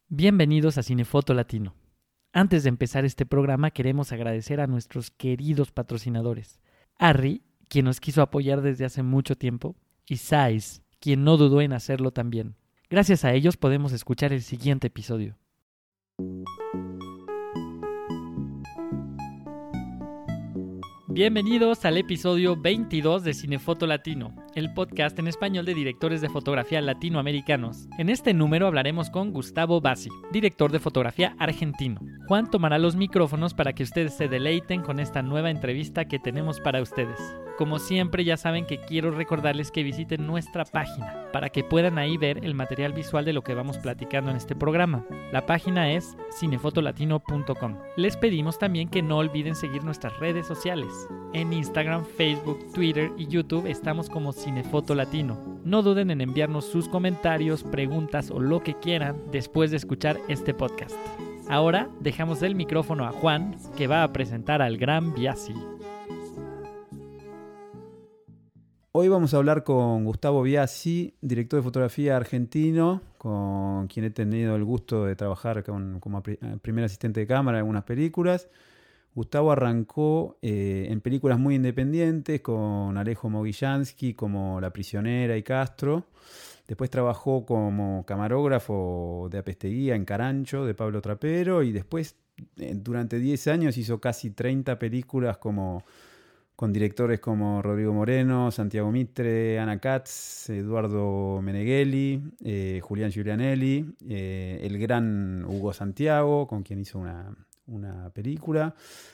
Bienvenidos a Cinefoto Latino. Antes de empezar este programa queremos agradecer a nuestros queridos patrocinadores. Arri, quien nos quiso apoyar desde hace mucho tiempo, y Sais, quien no dudó en hacerlo también. Gracias a ellos podemos escuchar el siguiente episodio. Bienvenidos al episodio 22 de Cinefoto Latino, el podcast en español de directores de fotografía latinoamericanos. En este número hablaremos con Gustavo Bassi, director de fotografía argentino. Juan tomará los micrófonos para que ustedes se deleiten con esta nueva entrevista que tenemos para ustedes. Como siempre, ya saben que quiero recordarles que visiten nuestra página para que puedan ahí ver el material visual de lo que vamos platicando en este programa. La página es cinefotolatino.com. Les pedimos también que no olviden seguir nuestras redes sociales. En Instagram, Facebook, Twitter y YouTube estamos como Cinefoto Latino. No duden en enviarnos sus comentarios, preguntas o lo que quieran después de escuchar este podcast. Ahora dejamos el micrófono a Juan, que va a presentar al gran Biasi. Hoy vamos a hablar con Gustavo Biasi, director de fotografía argentino, con quien he tenido el gusto de trabajar como primer asistente de cámara en algunas películas. Gustavo arrancó en películas muy independientes con Alejo Mogilansky como La prisionera y Castro. Después trabajó como camarógrafo de Apesteguía en Carancho de Pablo Trapero y después durante 10 años hizo casi 30 películas con directores como Rodrigo Moreno, Santiago Mitre, Ana Katz, Eduardo Meneghelli, Julián Giulianelli, el gran Hugo Santiago, con quien hizo una película.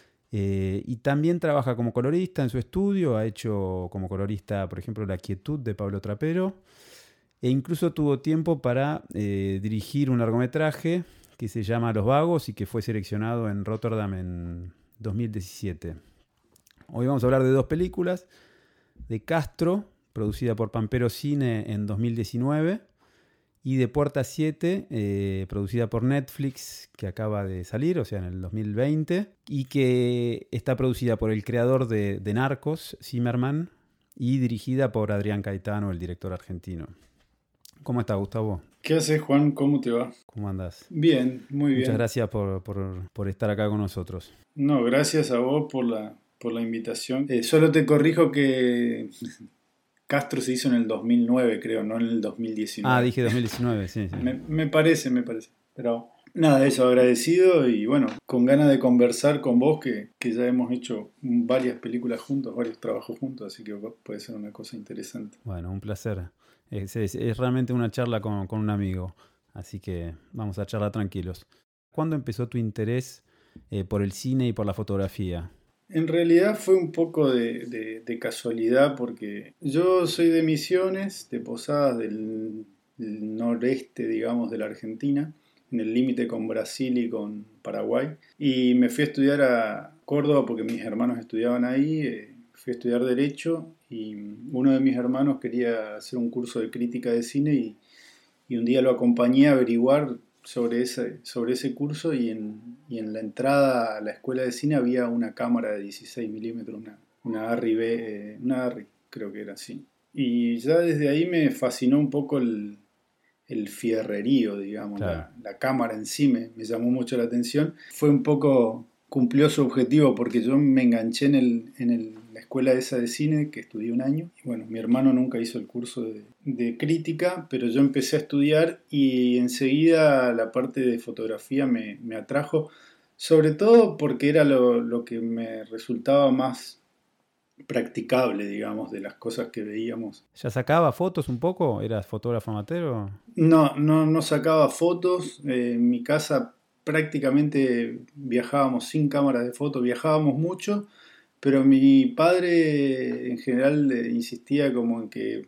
Y también trabaja como colorista en su estudio. Ha hecho como colorista, por ejemplo, La quietud de Pablo Trapero. E incluso tuvo tiempo para dirigir un largometraje que se llama Los Vagos y que fue seleccionado en Rotterdam en 2017. Hoy vamos a hablar de dos películas, de Castro, producida por Pampero Cine en 2019, y de Puerta 7, producida por Netflix, que acaba de salir, o sea, en el 2020, y que está producida por el creador de Narcos, Zimmerman, y dirigida por Adrián Caetano, el director argentino. ¿Cómo estás, Gustavo? ¿Qué haces, Juan? ¿Cómo te va? ¿Cómo andás? Bien, muy bien. Muchas gracias por estar acá con nosotros. No, gracias a vos por la invitación. Solo te corrijo que Castro se hizo en el 2009, creo, no en el 2019. Ah, dije 2019, sí. Me parece. Pero nada, de eso, agradecido y bueno, con ganas de conversar con vos, que ya hemos hecho varias películas juntos, varios trabajos juntos, así que puede ser una cosa interesante. Bueno, un placer. Es realmente una charla con un amigo, así que vamos a charlar tranquilos. ¿Cuándo empezó tu interés por el cine y por la fotografía? En realidad fue un poco de casualidad porque yo soy de Misiones, de Posadas, del noreste, digamos, de la Argentina, en el límite con Brasil y con Paraguay. Y me fui a estudiar a Córdoba porque mis hermanos estudiaban ahí. Fui a estudiar Derecho y uno de mis hermanos quería hacer un curso de crítica de cine y un día lo acompañé a averiguar sobre ese curso y en la entrada a la escuela de cine había una cámara de 16 milímetros, una Arri B, una Arri creo que era así. Y ya desde ahí me fascinó un poco el fierrerío, digamos, Claro. la cámara en sí me llamó mucho la atención. Fue un poco, cumplió su objetivo porque yo me enganché en la escuela esa de cine que estudié un año. Y bueno, mi hermano nunca hizo el curso de crítica, pero yo empecé a estudiar y enseguida la parte de fotografía me atrajo, sobre todo porque era lo que me resultaba más practicable, digamos, de las cosas que veíamos. ¿Ya sacaba fotos un poco? ¿Eras fotógrafo amateur? No sacaba fotos. En mi casa prácticamente viajábamos sin cámaras de fotos, viajábamos mucho, pero mi padre en general insistía como en que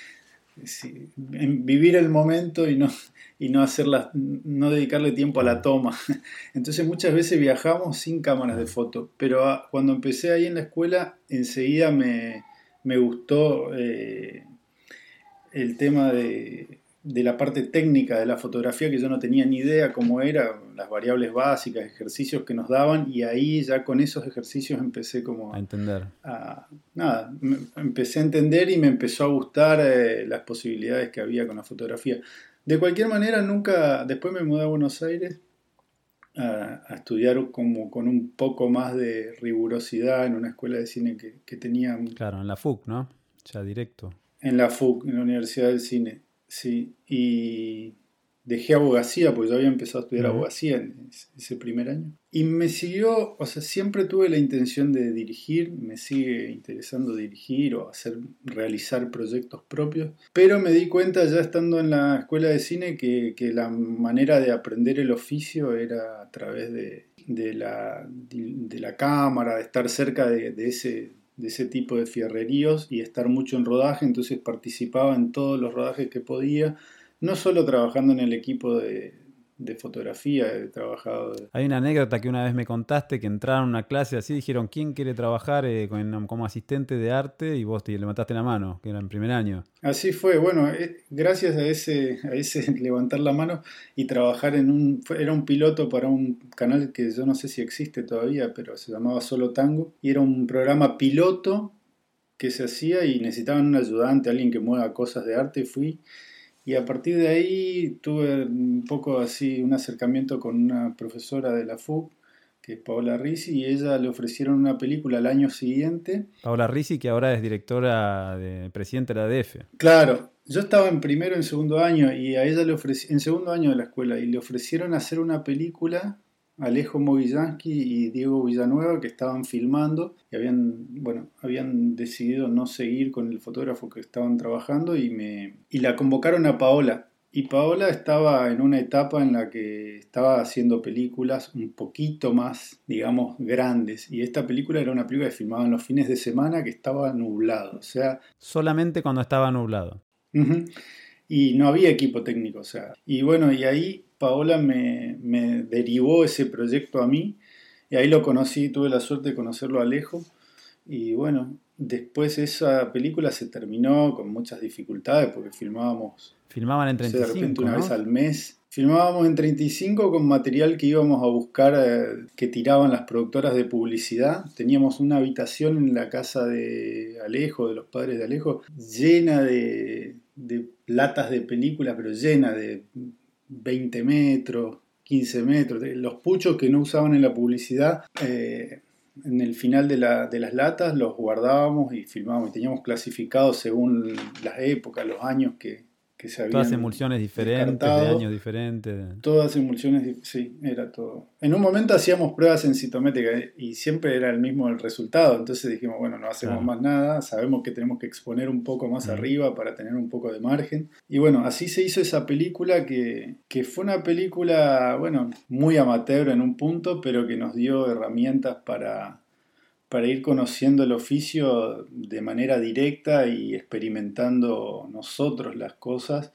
sí, en vivir el momento y no dedicarle tiempo a la toma. Entonces muchas veces viajamos sin cámaras de foto, pero cuando empecé ahí en la escuela enseguida me gustó el tema de la parte técnica de la fotografía, que yo no tenía ni idea cómo era, las variables básicas, ejercicios que nos daban, y ahí ya con esos ejercicios empecé como A entender. empecé a entender y me empezó a gustar las posibilidades que había con la fotografía. De cualquier manera, nunca, después me mudé a Buenos Aires a estudiar como con un poco más de rigurosidad en una escuela de cine que tenía Claro, en la FUC, ¿no? Ya directo. en la FUC, en la Universidad del Cine, sí. Y dejé abogacía, porque yo había empezado a estudiar Ujú. abogacía en ese primer año. Y me siguió, o sea, siempre tuve la intención de dirigir, me sigue interesando dirigir o realizar proyectos propios, pero me di cuenta ya estando en la escuela de cine que la manera de aprender el oficio era a través de la cámara, de estar cerca de ese tipo de fierreríos y estar mucho en rodaje, entonces participaba en todos los rodajes que podía, no solo trabajando en el equipo de fotografía, he trabajado. Hay una anécdota que una vez me contaste que entraron a una clase así, dijeron, ¿quién quiere trabajar como asistente de arte? Y vos te levantaste la mano, que era en primer año. Así fue, bueno, gracias a ese levantar la mano y trabajar era un piloto para un canal que yo no sé si existe todavía, pero se llamaba Solo Tango, y era un programa piloto que se hacía y necesitaban un ayudante, alguien que mueva cosas de arte, fui. Y a partir de ahí tuve un poco así un acercamiento con una profesora de la FUC, que es Paola Risi, y ella le ofrecieron una película al año siguiente. Paola Risi, que ahora es presidente de la ADF. Claro, yo estaba en primero, en segundo año, y a ella en segundo año de la escuela, y le ofrecieron hacer una película, Alejo Mogillansky y Diego Villanueva, que estaban filmando, y habían decidido no seguir con el fotógrafo que estaban trabajando, y la convocaron a Paola. Y Paola estaba en una etapa en la que estaba haciendo películas un poquito más, digamos, grandes. Y esta película era una película que filmaban los fines de semana, que estaba nublado. O sea, Solamente cuando estaba nublado. ujú, y no había equipo técnico. O sea, y bueno, y ahí Paola me derivó ese proyecto a mí. Y ahí lo conocí, tuve la suerte de conocerlo a Alejo. Y bueno, después esa película se terminó con muchas dificultades porque filmábamos, Filmaban en no sé, de repente 35, una vez ¿no? al mes. Filmábamos en 35 con material que íbamos a buscar, que tiraban las productoras de publicidad. Teníamos una habitación en la casa de Alejo, de los padres de Alejo, llena de latas de películas, pero llena de 20 metros, 15 metros, de los puchos que no usaban en la publicidad. En el final de las latas los guardábamos y filmábamos y teníamos clasificados según las épocas, los años que se Todas habían emulsiones diferentes, de descartado. años diferentes. Todas emulsiones, sí, era todo. En un momento hacíamos pruebas en citométrica y siempre era el mismo el resultado. Entonces dijimos, bueno, no hacemos Claro. más nada, sabemos que tenemos que exponer un poco más Ujú. arriba para tener un poco de margen. Y bueno, así se hizo esa película que fue una película, bueno, muy amateur en un punto, pero que nos dio herramientas para ir conociendo el oficio de manera directa y experimentando nosotros las cosas.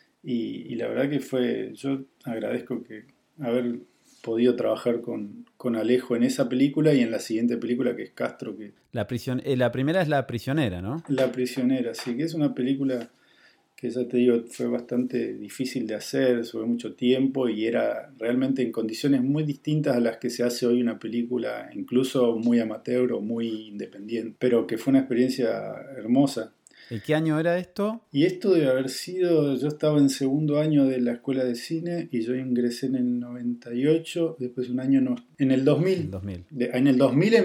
Y la verdad que yo agradezco que haber podido trabajar con Alejo en esa película y en la siguiente película que es Castro, que La primera es La prisionera, ¿no? La prisionera, sí, que es una película que ya te digo, fue bastante difícil de hacer, sobre mucho tiempo y era realmente en condiciones muy distintas a las que se hace hoy una película, incluso muy amateur o muy independiente, pero que fue una experiencia hermosa. ¿En qué año era esto? Y esto debe haber sido, yo estaba en segundo año de la escuela de cine y yo ingresé en el 98, después un año no, en el 2000. El 2000. En el 2000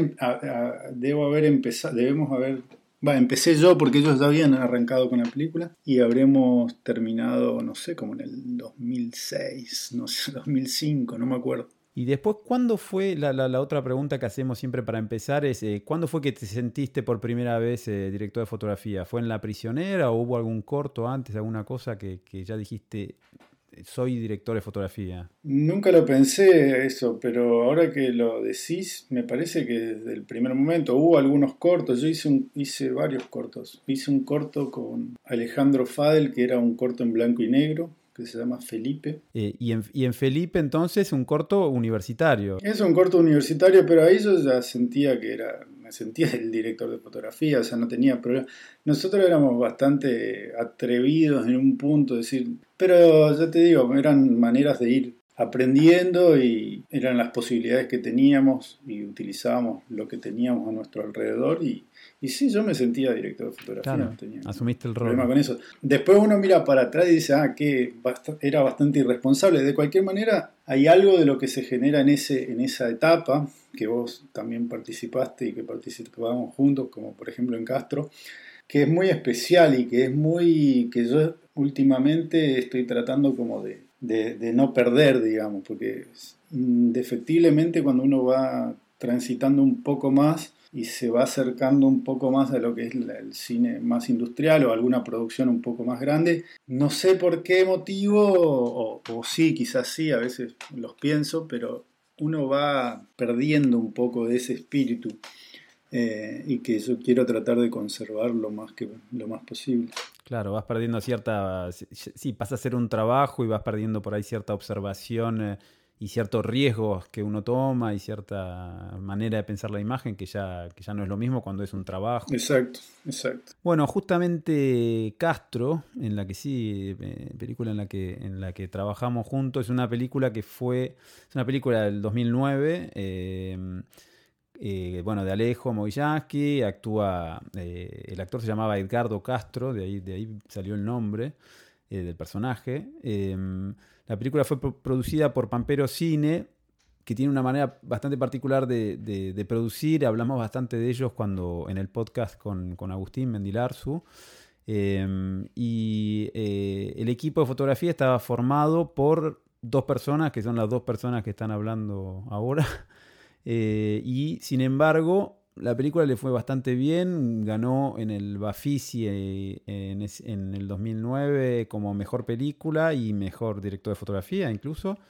empecé yo porque ellos ya habían arrancado con la película y habremos terminado, no sé, como en el 2006, no sé, 2005, no me acuerdo. Y después, ¿cuándo fue, la otra pregunta que hacemos siempre para empezar es, ¿cuándo fue que te sentiste por primera vez director de fotografía? ¿Fue en La prisionera o hubo algún corto antes, alguna cosa que ya dijiste, soy director de fotografía? Nunca lo pensé eso, pero ahora que lo decís, me parece que desde el primer momento hubo algunos cortos. Yo hice varios cortos. Hice un corto con Alejandro Fadel, que era un corto en blanco y negro, que se llama Felipe. Y en Felipe, entonces, un corto universitario. Es un corto universitario, pero ahí yo ya sentía me sentía el director de fotografía, o sea, no tenía problema. Nosotros éramos bastante atrevidos en un punto, decir, pero ya te digo, eran maneras de ir aprendiendo y eran las posibilidades que teníamos y utilizábamos lo que teníamos a nuestro alrededor y Y sí, yo me sentía director de fotografía, Claro, no tenía asumiste el rol. problema con eso. Después uno mira para atrás y dice, que era bastante irresponsable. De cualquier manera, hay algo de lo que se genera en esa etapa, que vos también participaste y que participábamos juntos, como por ejemplo en Castro, que es muy especial y que yo últimamente estoy tratando como de no perder, digamos, porque indefectiblemente cuando uno va transitando un poco más y se va acercando un poco más a lo que es el cine más industrial o alguna producción un poco más grande, no sé por qué motivo, o sí, quizás sí, a veces los pienso, pero uno va perdiendo un poco de ese espíritu. Y que yo quiero tratar de conservar lo más posible. Claro, vas perdiendo cierta... Sí, pasa a ser un trabajo y vas perdiendo por ahí cierta observación y ciertos riesgos que uno toma y cierta manera de pensar la imagen que ya no es lo mismo cuando es un trabajo. Exacto. Bueno, justamente Castro, en la que película en la que trabajamos juntos, es una película es una película del 2009, de Alejo Moyasky, actúa, el actor se llamaba Edgardo Castro, de ahí salió el nombre del personaje. La película fue producida por Pampero Cine, que tiene una manera bastante particular de producir. Hablamos bastante de ellos en el podcast con Agustín Mendilarzu. El equipo de fotografía estaba formado por 2 personas, que son las 2 personas que están hablando ahora. Y sin embargo, la película le fue bastante bien, ganó en el Bafisi en el 2009 como mejor película y mejor director de fotografía incluso.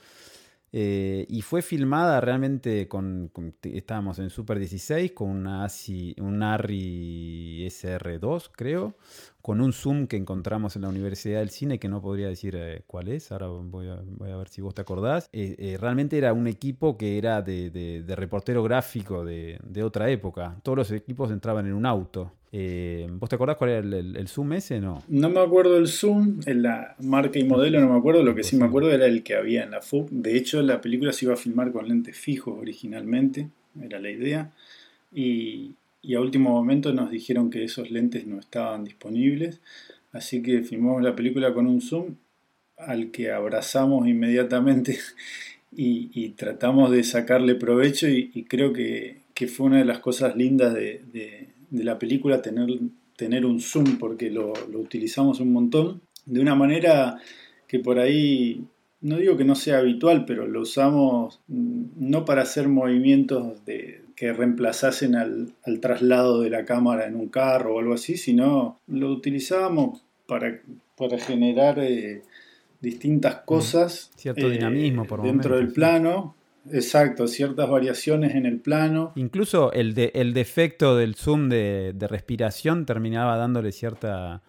Y fue filmada realmente estábamos en Super 16 con un ARRI SR2, creo, con un zoom que encontramos en la Universidad del Cine, que no podría decir cuál es, ahora voy a ver si vos te acordás. Realmente era un equipo que era de reportero gráfico de otra época. Todos los equipos entraban en un auto. ¿Vos te acordás cuál era el zoom ese? No. No me acuerdo del zoom, en la marca y modelo no me acuerdo, lo que sí me acuerdo era el que había en la FUC. De hecho, la película se iba a filmar con lentes fijos originalmente, era la idea, y a último momento nos dijeron que esos lentes no estaban disponibles, así que filmamos la película con un zoom al que abrazamos inmediatamente y tratamos de sacarle provecho y creo que fue una de las cosas lindas de la película tener un zoom, porque lo utilizamos un montón, de una manera que por ahí, no digo que no sea habitual, pero lo usamos no para hacer movimientos que reemplazasen al traslado de la cámara en un carro o algo así, sino lo utilizábamos para generar distintas cosas cierto dinamismo por dentro del plano. Exacto, ciertas variaciones en el plano. Incluso el defecto del zoom de respiración terminaba dándole cierta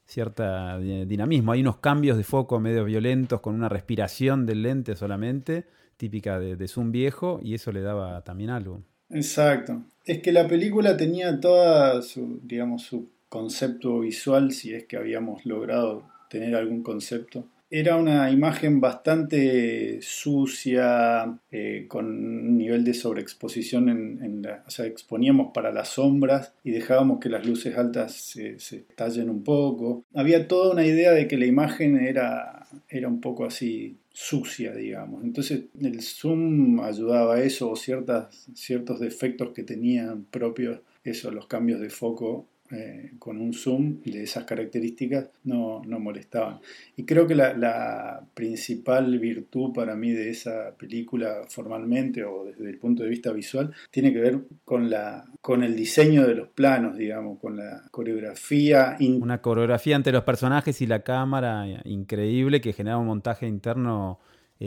dinamismo. Hay unos cambios de foco medio violentos con una respiración del lente solamente, típica de zoom viejo, y eso le daba también algo. Exacto. Es que la película tenía toda su concepto visual, si es que habíamos logrado tener algún concepto. Era una imagen bastante sucia, con un nivel de sobreexposición o sea, exponíamos para las sombras y dejábamos que las luces altas se tallen un poco. Había toda una idea de que la imagen era un poco así sucia, digamos. Entonces el zoom ayudaba a eso, o ciertos defectos que tenían propios, eso, los cambios de foco. Con un zoom de esas características no molestaban. Y creo que la principal virtud para mí de esa película formalmente o desde el punto de vista visual tiene que ver con el diseño de los planos, digamos, con la coreografía. Una coreografía entre los personajes y la cámara increíble que genera un montaje interno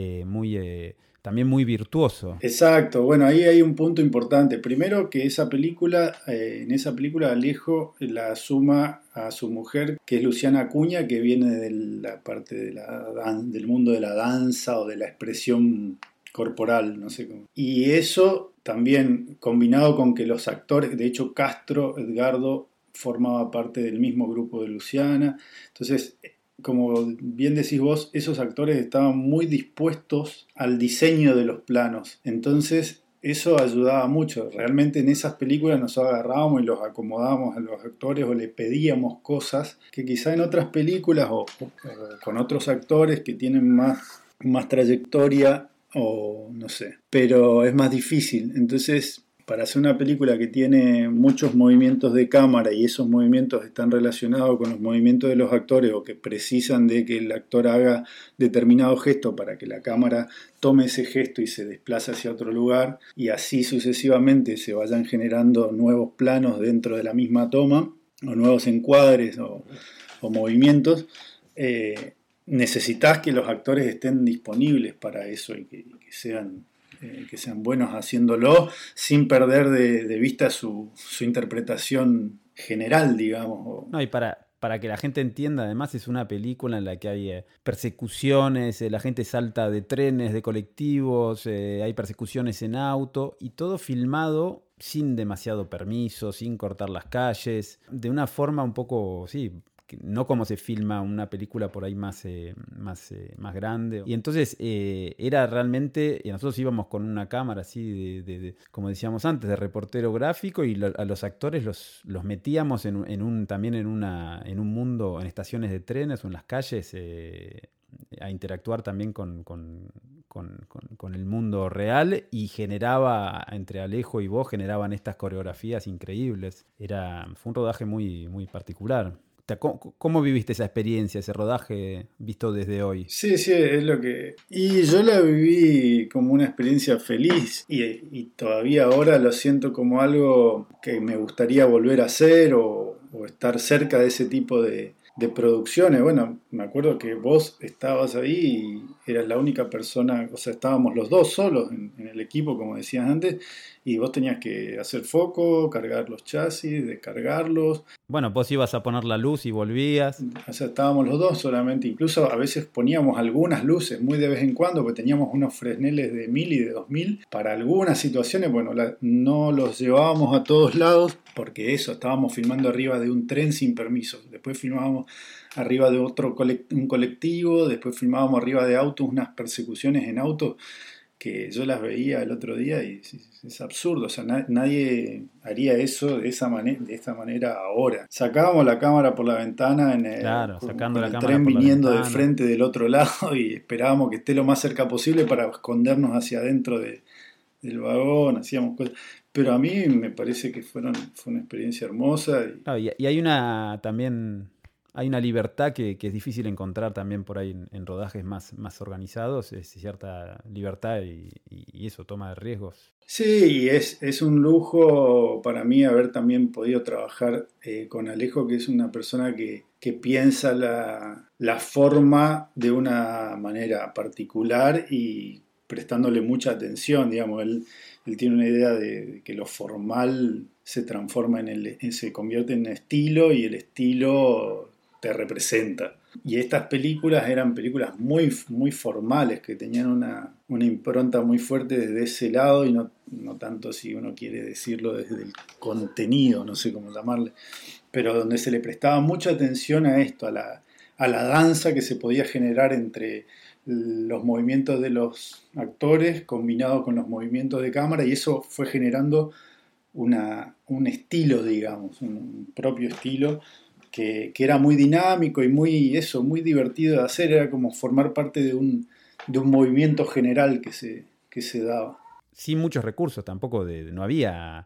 también muy virtuoso. Exacto, bueno, ahí hay un punto importante. Primero que en esa película Alejo la suma a su mujer, que es Luciana Acuña, que viene de la parte del mundo de la danza o de la expresión corporal, no sé cómo. Y eso también combinado con que los actores, de hecho Castro, Edgardo, formaba parte del mismo grupo de Luciana. Entonces, como bien decís vos, esos actores estaban muy dispuestos al diseño de los planos. Entonces eso ayudaba mucho. Realmente en esas películas nos agarrábamos y los acomodábamos a los actores o le pedíamos cosas que quizá en otras películas o con otros actores que tienen más trayectoria o no sé, pero es más difícil. Entonces, para hacer una película que tiene muchos movimientos de cámara y esos movimientos están relacionados con los movimientos de los actores o que precisan de que el actor haga determinado gesto para que la cámara tome ese gesto y se desplace hacia otro lugar y así sucesivamente se vayan generando nuevos planos dentro de la misma toma o nuevos encuadres o movimientos, necesitas que los actores estén disponibles para eso y que sean buenos haciéndolo sin perder de vista su interpretación general, digamos. No, y para que la gente entienda, además es una película en la que hay persecuciones, la gente salta de trenes, de colectivos, hay persecuciones en auto y todo filmado sin demasiado permiso, sin cortar las calles, de una forma un poco, sí, no como se filma una película por ahí más grande. Y entonces era realmente, y nosotros íbamos con una cámara así, como decíamos antes, de reportero gráfico, y a los actores los metíamos también en un mundo, en estaciones de trenes o en las calles, a interactuar también con el mundo real, y generaba, entre Alejo y vos, generaban estas coreografías increíbles. Fue un rodaje muy, muy particular. ¿Cómo viviste esa experiencia, ese rodaje visto desde hoy? Sí, es lo que... Y yo la viví como una experiencia feliz y todavía ahora lo siento como algo que me gustaría volver a hacer o estar cerca de ese tipo de producciones. Bueno, me acuerdo que vos estabas ahí y eras la única persona, o sea, estábamos los dos solos en el equipo, como decías antes, y vos tenías que hacer foco, cargar los chasis, descargarlos. Bueno, vos ibas a poner la luz y volvías. O sea, estábamos los dos solamente, incluso a veces poníamos algunas luces muy de vez en cuando, porque teníamos unos Fresneles de 1000 y de 2000 para algunas situaciones. Bueno, no los llevábamos a todos lados porque estábamos filmando arriba de un tren sin permiso, después filmábamos arriba de un colectivo, después filmábamos arriba de autos, unas persecuciones en autos que yo las veía el otro día y es absurdo, o sea, nadie haría eso de esta manera ahora. Sacábamos la cámara por la ventana sacando con la el cámara tren por la viniendo de ventana. frente del otro lado y esperábamos que esté lo más cerca posible para escondernos hacia adentro del vagón, hacíamos cosas. Pero a mí me parece que fue una experiencia hermosa. Y hay también hay una libertad que es difícil encontrar también por ahí en rodajes más organizados, es cierta libertad y eso, toma de riesgos. Sí, y es un lujo para mí haber también podido trabajar con Alejo, que es una persona que piensa la forma de una manera particular y prestándole mucha atención, digamos. Él tiene una idea de que lo formal se transforma se convierte en estilo y el estilo te representa. Y estas películas eran películas muy, muy formales, que tenían una impronta muy fuerte desde ese lado y no tanto, si uno quiere decirlo, desde el contenido, no sé cómo llamarle, pero donde se le prestaba mucha atención a esto, a la danza que se podía generar entre los movimientos de los actores combinado con los movimientos de cámara, y eso fue generando un estilo, digamos, un propio estilo que era muy dinámico y muy divertido de hacer. Era como formar parte de un movimiento general que se daba. Sin muchos recursos tampoco, no había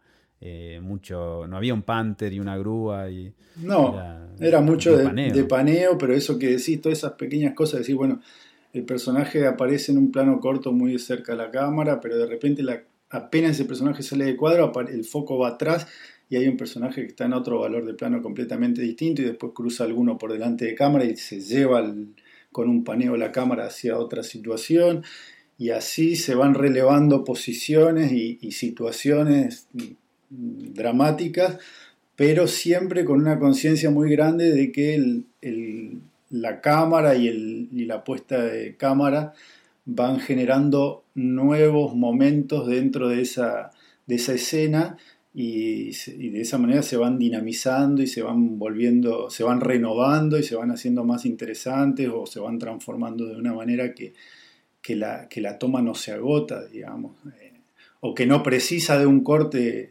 no había un Panther y una grúa. Era mucho paneo. de paneo, pero eso que decís, todas esas pequeñas cosas, decir, bueno, el personaje aparece en un plano corto muy cerca de la cámara, pero de repente apenas ese personaje sale de cuadro, el foco va atrás y hay un personaje que está en otro valor de plano completamente distinto y después cruza alguno por delante de cámara y se lleva con un paneo la cámara hacia otra situación, y así se van relevando posiciones y situaciones dramáticas, pero siempre con una conciencia muy grande de que la cámara y la puesta de cámara van generando nuevos momentos dentro de esa escena, y de esa manera se van dinamizando y se van renovando y se van haciendo más interesantes o se van transformando de una manera que la toma no se agota, digamos. o que no precisa de un corte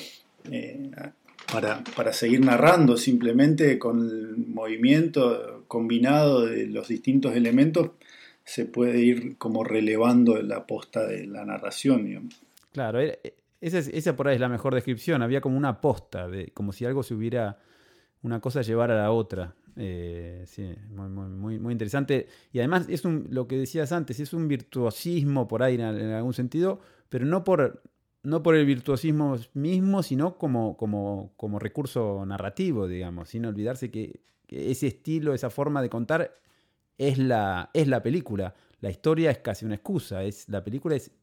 para seguir narrando, simplemente con el movimiento combinado de los distintos elementos se puede ir como relevando la posta de la narración, digamos. Claro, esa por ahí es la mejor descripción. Había como una posta, como si algo se hubiera, una cosa llevara a la otra. Sí, muy interesante. Y además lo que decías antes, es un virtuosismo por ahí en algún sentido, pero no por el virtuosismo mismo, sino como recurso narrativo, digamos, sin olvidarse que ese estilo, esa forma de contar es la película. La historia es casi una excusa, la película es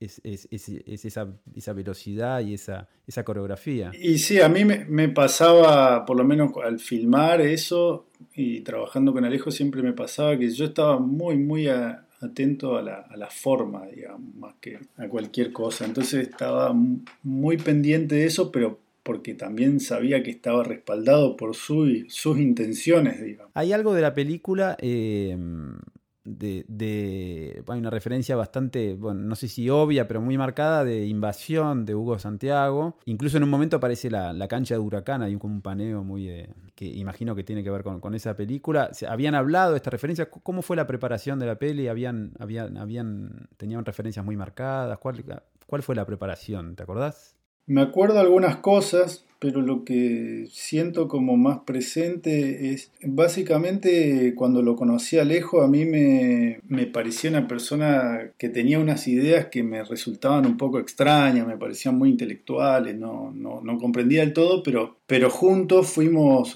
esa velocidad y esa coreografía. Y sí, a mí me pasaba, por lo menos al filmar eso y trabajando con Alejo, siempre me pasaba que yo estaba muy atento a la forma, digamos, más que a cualquier cosa. Entonces estaba muy pendiente de eso, pero porque también sabía que estaba respaldado por sus intenciones, digamos. Hay algo de la película, hay una referencia bastante, bueno, no sé si obvia, pero muy marcada de Invasión de Hugo Santiago. Incluso en un momento aparece la cancha de Huracán, hay como un paneo muy que imagino que tiene que ver con esa película. ¿Habían hablado de esta referencia? ¿Cómo fue la preparación de la peli? ¿Tenían referencias muy marcadas? ¿Cuál fue la preparación? ¿Te acordás? Me acuerdo algunas cosas, pero lo que siento como más presente es, básicamente cuando lo conocí a Alejo, a mí me parecía una persona que tenía unas ideas que me resultaban un poco extrañas, me parecían muy intelectuales, no comprendía del todo, pero juntos fuimos,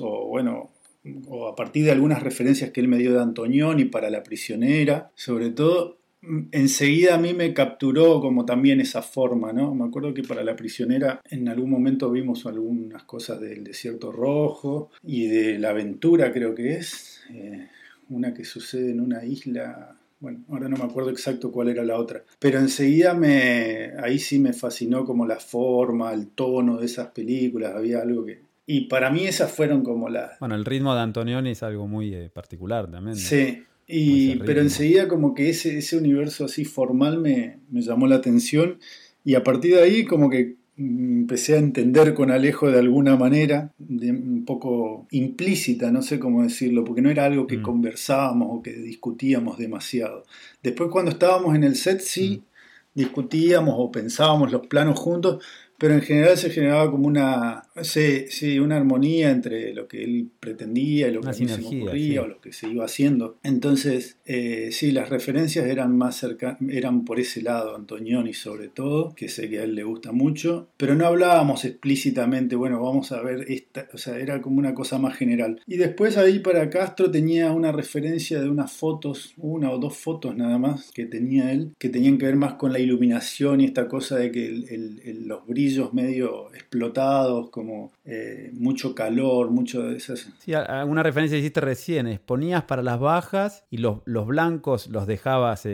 o a partir de algunas referencias que él me dio de Antonioni para La prisionera, sobre todo. Enseguida a mí me capturó como también esa forma, ¿no? Me acuerdo que para La prisionera en algún momento vimos algunas cosas del Desierto Rojo y de La aventura, creo que es, una que sucede en una isla. Bueno, ahora no me acuerdo exacto cuál era la otra, pero enseguida ahí sí me fascinó como la forma, el tono de esas películas, había algo que... Y para mí esas fueron como las... Bueno, el ritmo de Antonioni es algo muy particular también, ¿no? Sí. Pero enseguida como que ese universo así formal me llamó la atención y a partir de ahí como que empecé a entender con Alejo de alguna manera, un poco implícita, no sé cómo decirlo, porque no era algo que conversábamos o que discutíamos demasiado. Después cuando estábamos en el set sí discutíamos o pensábamos los planos juntos, pero en general se generaba como una armonía entre lo que él pretendía y lo que a mí se me ocurría, o lo que se iba haciendo. Entonces, sí, las referencias eran más eran por ese lado, Antonioni sobre todo, que sé que a él le gusta mucho, pero no hablábamos explícitamente, bueno, vamos a ver esta, o sea, era como una cosa más general. Y después ahí para Castro tenía una referencia de unas fotos, una o dos fotos nada más que tenía él, que tenían que ver más con la iluminación y esta cosa de que los brillos medio explotados, como mucho calor, mucho de esas... Sí, alguna referencia que hiciste recién, ponías para las bajas y los blancos los dejabas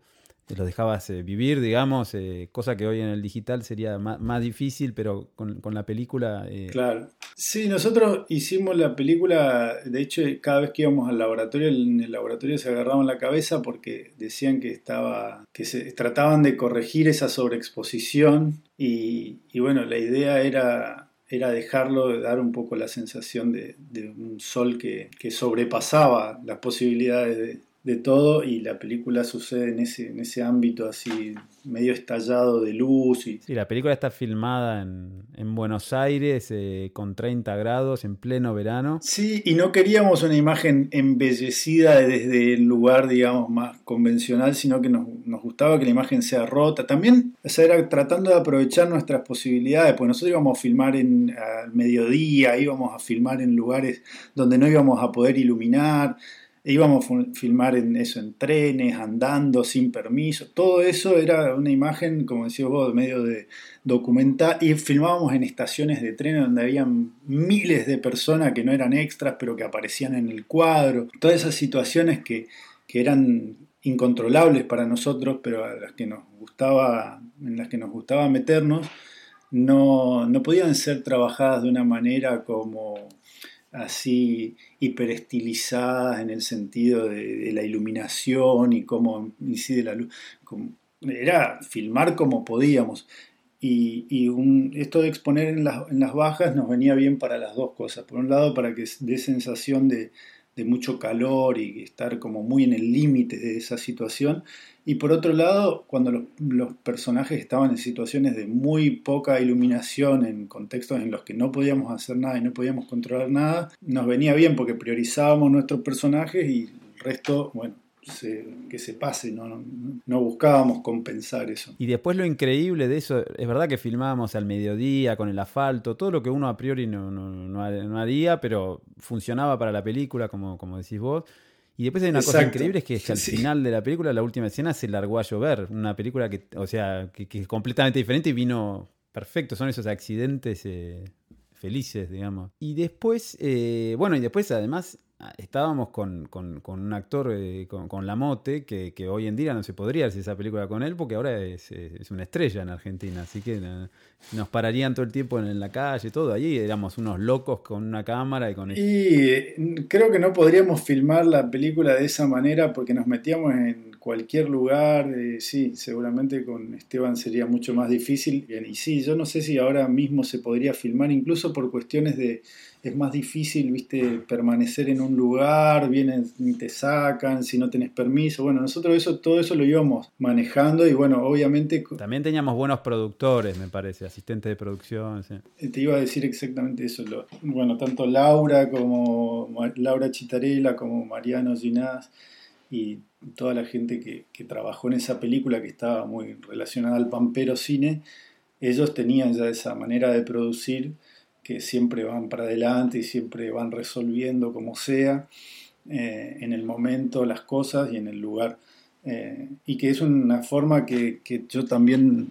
vivir, digamos, cosa que hoy en el digital sería más difícil, pero con la película... Claro. Sí, nosotros hicimos la película, de hecho, cada vez que íbamos al laboratorio, en el laboratorio se agarraban la cabeza porque decían que se trataban de corregir esa sobreexposición y bueno, la idea era dejarlo, dar un poco la sensación de un sol que sobrepasaba las posibilidades de todo, y la película sucede en ese ámbito así medio estallado de luz. Sí, la película está filmada en Buenos Aires con 30 grados en pleno verano. Sí, y no queríamos una imagen embellecida desde el lugar, digamos, más convencional, sino que nos gustaba que la imagen sea rota. También, o sea, era tratando de aprovechar nuestras posibilidades, porque nosotros íbamos a filmar al mediodía, íbamos a filmar en lugares donde no íbamos a poder iluminar. Íbamos a filmar en trenes, andando, sin permiso. Todo eso era una imagen, como decías vos, medio de documental. Y filmábamos en estaciones de tren donde habían miles de personas que no eran extras, pero que aparecían en el cuadro. Todas esas situaciones que eran incontrolables para nosotros, pero en las que nos gustaba meternos, no podían ser trabajadas de una manera como... así hiperestilizadas en el sentido de la iluminación y cómo incide la luz. Era filmar como podíamos. Esto de exponer en las bajas nos venía bien para las dos cosas. Por un lado, para que dé sensación de mucho calor y estar como muy en el límite de esa situación. Y por otro lado, cuando los personajes estaban en situaciones de muy poca iluminación, en contextos en los que no podíamos hacer nada y no podíamos controlar nada, nos venía bien porque priorizábamos nuestros personajes y el resto, bueno, que se pase, no buscábamos compensar eso. Y después lo increíble de eso, es verdad que filmábamos al mediodía con el asfalto, todo lo que uno a priori no haría, pero funcionaba para la película, como decís vos. Y después hay una cosa increíble, es que al final de la película, la última escena, se largó a llover. Una película que es completamente diferente y vino perfecto. Son esos accidentes felices, digamos. Y después, además estábamos con un actor, con Lamote, que hoy en día no se podría hacer esa película con él porque ahora es una estrella en Argentina, así que nos pararían todo el tiempo en la calle, todo. Allí éramos unos locos con una cámara y con... Y creo que no podríamos filmar la película de esa manera porque nos metíamos en cualquier lugar. Sí, seguramente con Esteban sería mucho más difícil. Y sí, yo no sé si ahora mismo se podría filmar, incluso por cuestiones de... Es más difícil, viste, permanecer en un lugar, vienen y te sacan, si no tenés permiso. Bueno, nosotros todo eso lo íbamos manejando y bueno, obviamente... También teníamos buenos productores, me parece, asistentes de producción. Sí. Te iba a decir exactamente eso. Bueno, tanto Laura como Laura Chitarella como Mariano Ginás y toda la gente que trabajó en esa película que estaba muy relacionada al Pampero Cine, ellos tenían ya esa manera de producir que siempre van para adelante y siempre van resolviendo como sea, en el momento las cosas y en el lugar. Y que es una forma que yo también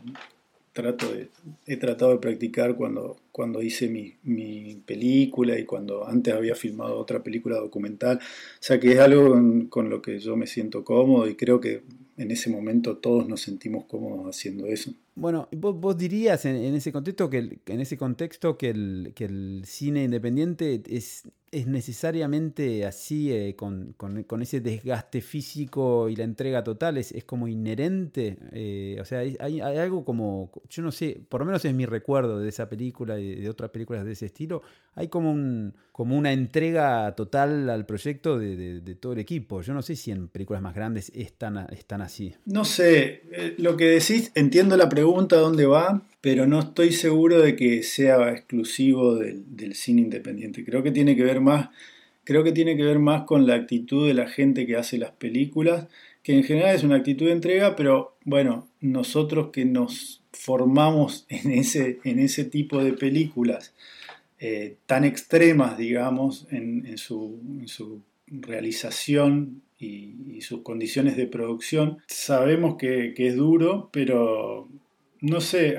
he tratado de practicar cuando hice mi película y cuando antes había filmado otra película documental. O sea que es algo con lo que yo me siento cómodo y creo que en ese momento todos nos sentimos cómodos haciendo eso. Bueno, vos dirías en ese contexto que el cine independiente es necesariamente así, con ese desgaste físico y la entrega total, es como inherente. O sea, hay algo como, yo no sé, por lo menos es mi recuerdo de esa película y de otras películas de ese estilo, hay como una entrega total al proyecto de todo el equipo. Yo no sé si en películas más grandes es tan así. No sé, lo que decís, entiendo la pregunta dónde va, pero no estoy seguro de que sea exclusivo del cine independiente. Creo que tiene que ver más con la actitud de la gente que hace las películas, que en general es una actitud de entrega, pero bueno, nosotros que nos formamos en ese tipo de películas tan extremas, digamos, en su realización y sus condiciones de producción, sabemos que es duro, pero no sé,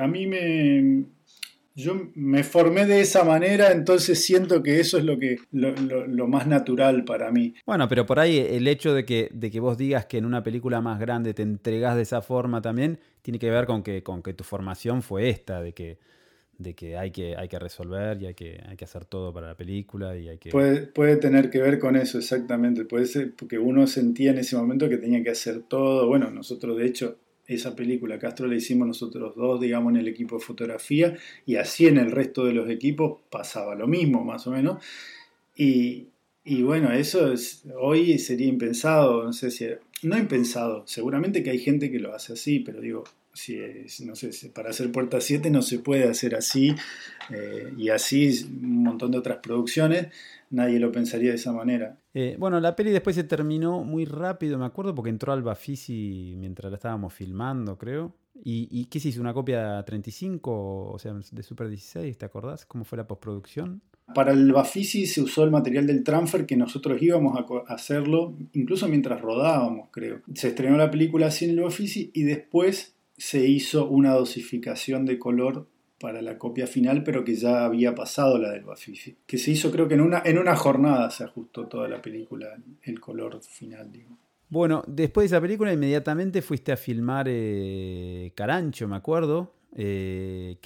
yo me formé de esa manera, entonces siento que eso es lo más natural para mí. Bueno, pero por ahí el hecho de que vos digas que en una película más grande te entregás de esa forma también tiene que ver con que tu formación fue esta, de que hay que resolver y hay que hacer todo para la película y hay que... Puede tener que ver con eso, exactamente. Puede ser porque uno sentía en ese momento que tenía que hacer todo. Bueno, nosotros de hecho esa película Castro la hicimos nosotros dos, digamos, en el equipo de fotografía, y así en el resto de los equipos pasaba lo mismo, más o menos. Y bueno, hoy sería impensado, no sé si... No impensado, seguramente que hay gente que lo hace así, pero digo, no sé, para hacer Puerta 7 no se puede hacer así, y así un montón de otras producciones, nadie lo pensaría de esa manera. Bueno, la peli después se terminó muy rápido, me acuerdo, porque entró Alba Fisi mientras la estábamos filmando, creo. ¿Y qué se hizo? ¿Una copia 35, o sea, de Super 16? ¿Te acordás cómo fue la postproducción? Para el Bafisi se usó el material del transfer que nosotros íbamos a hacerlo, incluso mientras rodábamos, creo. Se estrenó la película así en el Bafisi y después se hizo una dosificación de color para la copia final, pero que ya había pasado la del Bafisi. Que se hizo, creo que en una jornada se ajustó toda la película, el color final, digo. Bueno, después de esa película inmediatamente fuiste a filmar Carancho, me acuerdo, que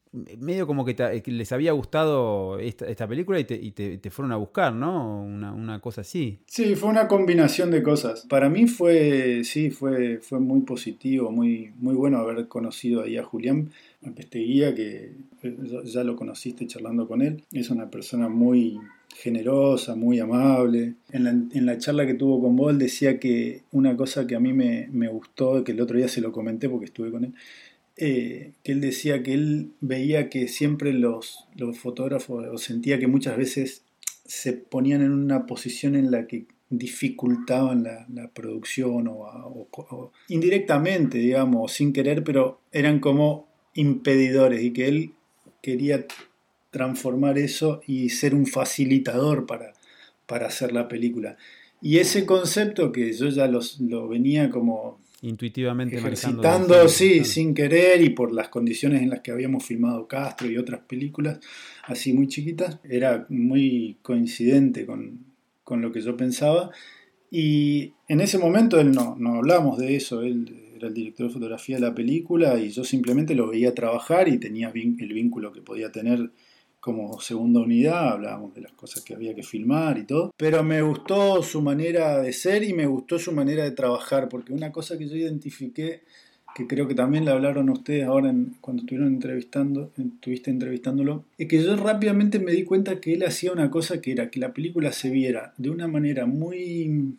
medio como que les había gustado esta película y te fueron a buscar, ¿no? Una cosa así. Sí, fue una combinación de cosas. Para mí fue muy positivo, muy bueno haber conocido ahí a Julián Pesteguía, que ya lo conociste charlando con él. Es una persona muy generosa, muy amable. En la charla que tuvo con vos, él decía que una cosa que a mí me gustó, que el otro día se lo comenté porque estuve con él, que él decía que él veía que siempre los fotógrafos, o sentía que muchas veces se ponían en una posición en la que dificultaban la producción o indirectamente, digamos, sin querer, pero eran como impedidores y que él quería transformar eso y ser un facilitador para hacer la película. Y ese concepto que yo ya lo venía como Intuitivamente ejercitando, sí, claro. sin querer y por las condiciones en las que habíamos filmado Castro y otras películas así muy chiquitas, era muy coincidente con lo que yo pensaba. Y en ese momento él no hablamos de eso, él era el director de fotografía de la película y yo simplemente lo veía trabajar y tenía el vínculo que podía tener como segunda unidad, hablábamos de las cosas que había que filmar y todo, pero me gustó su manera de ser y me gustó su manera de trabajar, porque una cosa que yo identifiqué, que creo que también le hablaron a ustedes ahora cuando estuviste entrevistándolo, es que yo rápidamente me di cuenta que él hacía una cosa que era que la película se viera de una manera muy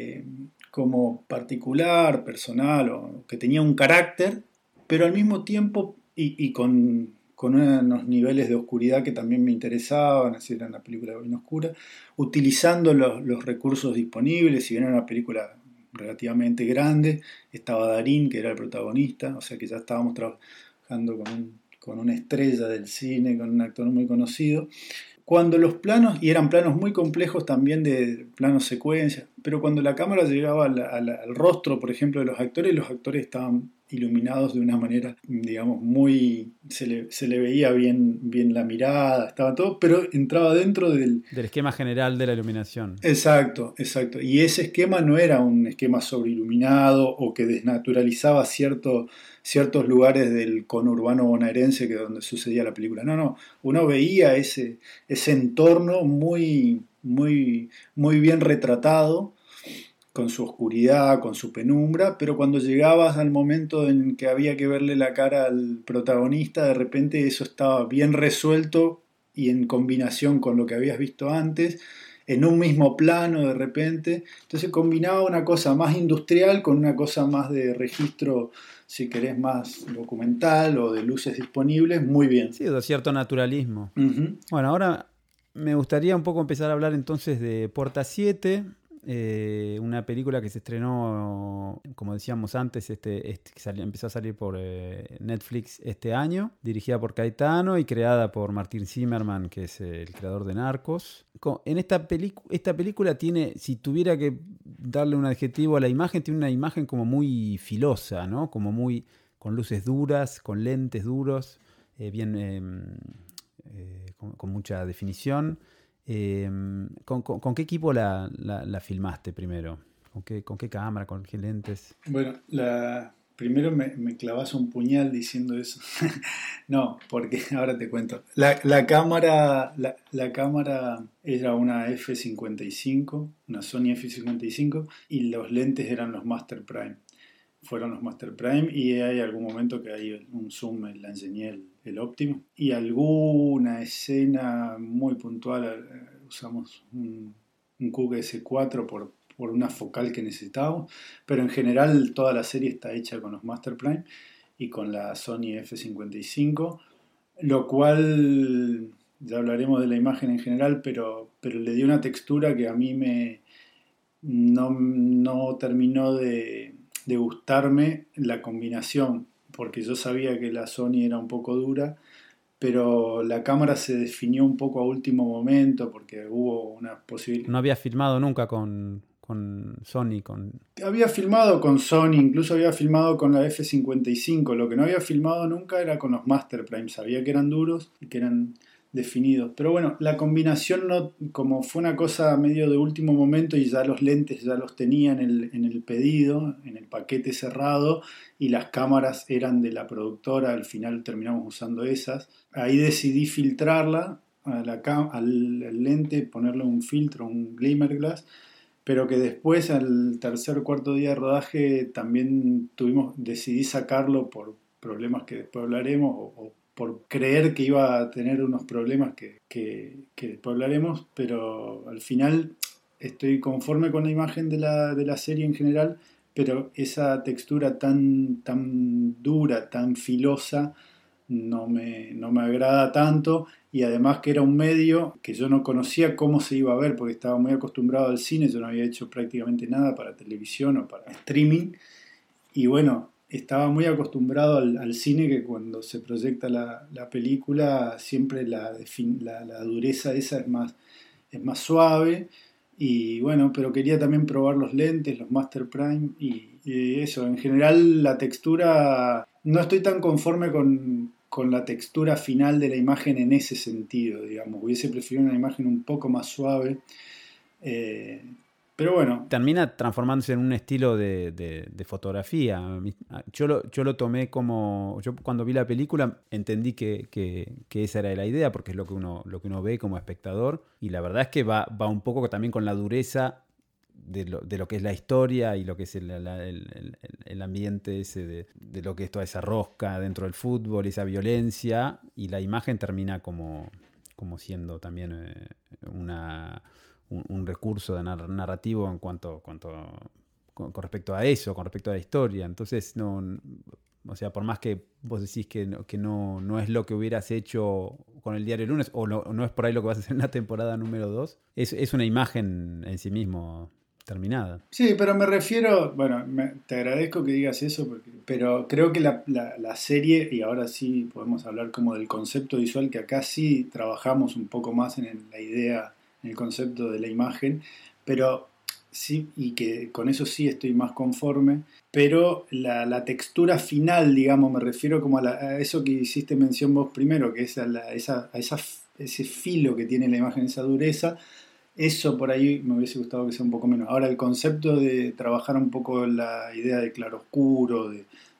como particular, personal, o que tenía un carácter, pero al mismo tiempo y con unos niveles de oscuridad que también me interesaban, así era una película bien oscura, utilizando los recursos disponibles, si bien era una película relativamente grande, estaba Darín, que era el protagonista, o sea que ya estábamos trabajando con una estrella del cine, con un actor muy conocido. Cuando los planos, y eran planos muy complejos también de planos secuencia, pero cuando la cámara llegaba al rostro, por ejemplo, de los actores estaban iluminados de una manera, digamos, muy... Se le veía bien la mirada, estaba todo, pero entraba dentro del esquema general de la iluminación. Exacto. Y ese esquema no era un esquema sobreiluminado o que desnaturalizaba ciertos lugares del conurbano bonaerense que es donde sucedía la película. No. Uno veía ese entorno muy bien retratado, con su oscuridad, con su penumbra, pero cuando llegabas al momento en que había que verle la cara al protagonista, de repente eso estaba bien resuelto y en combinación con lo que habías visto antes, en un mismo plano de repente. Entonces combinaba una cosa más industrial con una cosa más de registro, si querés, más documental o de luces disponibles, muy bien. Sí, de cierto naturalismo. Uh-huh. Bueno, ahora me gustaría un poco empezar a hablar entonces de Porta 7, una película que se estrenó, como decíamos antes, que empezó a salir por Netflix este año, dirigida por Caetano y creada por Martin Zimmerman, que es el creador de Narcos. En esta película tiene, si tuviera que darle un adjetivo a la imagen, tiene una imagen como muy filosa, ¿no? Como muy con luces duras, con lentes duros, con mucha definición. ¿Con qué equipo la filmaste primero? ¿Con qué cámara? ¿Con qué lentes? Bueno, primero me clavas un puñal diciendo eso. No, porque ahora te cuento. La cámara era una F55, una Sony F55, y los lentes eran los Master Prime. Fueron los Master Prime y hay algún momento que hay un zoom, la enseñé el óptimo. Y alguna escena muy puntual usamos un Cooke S4 por una focal que necesitábamos, pero en general toda la serie está hecha con los Master Prime y con la Sony F55, lo cual ya hablaremos de la imagen en general, pero le dio una textura que a mí no terminó de gustarme la combinación, porque yo sabía que la Sony era un poco dura, pero la cámara se definió un poco a último momento porque hubo una posibilidad. ¿No había filmado nunca con Sony? Había filmado con Sony, incluso había filmado con la F55. Lo que no había filmado nunca era con los Master Prime. Sabía que eran duros y que eran definidos. Pero bueno, la combinación no, como fue una cosa medio de último momento y ya los lentes ya los tenía en el pedido, en el paquete cerrado, y las cámaras eran de la productora, al final terminamos usando esas. Ahí decidí filtrarla al lente, ponerle un filtro, un glimmer glass, pero que después al tercer cuarto día de rodaje también decidí sacarlo por problemas que después hablaremos, o por creer que iba a tener unos problemas que después hablaremos, pero al final estoy conforme con la imagen de la serie en general, pero esa textura tan dura, tan filosa, no me agrada tanto, y además que era un medio que yo no conocía cómo se iba a ver porque estaba muy acostumbrado al cine, yo no había hecho prácticamente nada para televisión o para streaming, y bueno, estaba muy acostumbrado al cine, que cuando se proyecta la película siempre la dureza esa es más suave, y bueno, pero quería también probar los lentes, los Master Prime, y eso, en general la textura, no estoy tan conforme con la textura final de la imagen en ese sentido, digamos, hubiese preferido una imagen un poco más suave, eh, pero bueno. Termina transformándose en un estilo de fotografía. Yo lo tomé como... Yo cuando vi la película entendí que esa era la idea, porque es lo que uno ve como espectador. Y la verdad es que va un poco también con la dureza de lo que es la historia y lo que es el ambiente ese de lo que es toda esa rosca dentro del fútbol, esa violencia. Y la imagen termina como siendo también un recurso narrativo en cuanto con respecto a eso, con respecto a la historia. Entonces, o sea, por más que vos decís que no es lo que hubieras hecho con el diario Lunes, o no es por ahí lo que vas a hacer en la temporada número 2, es una imagen en sí mismo terminada. Sí, pero me refiero, bueno, te agradezco que digas eso, pero creo que la serie, y ahora sí podemos hablar como del concepto visual, que acá sí trabajamos un poco más en la idea, en el concepto de la imagen, pero sí, y que con eso sí estoy más conforme, pero la textura final, digamos, me refiero como a eso que hiciste mención vos primero, que es ese filo que tiene la imagen, esa dureza. Eso por ahí me hubiese gustado que sea un poco menos. Ahora, el concepto de trabajar un poco la idea de claroscuro,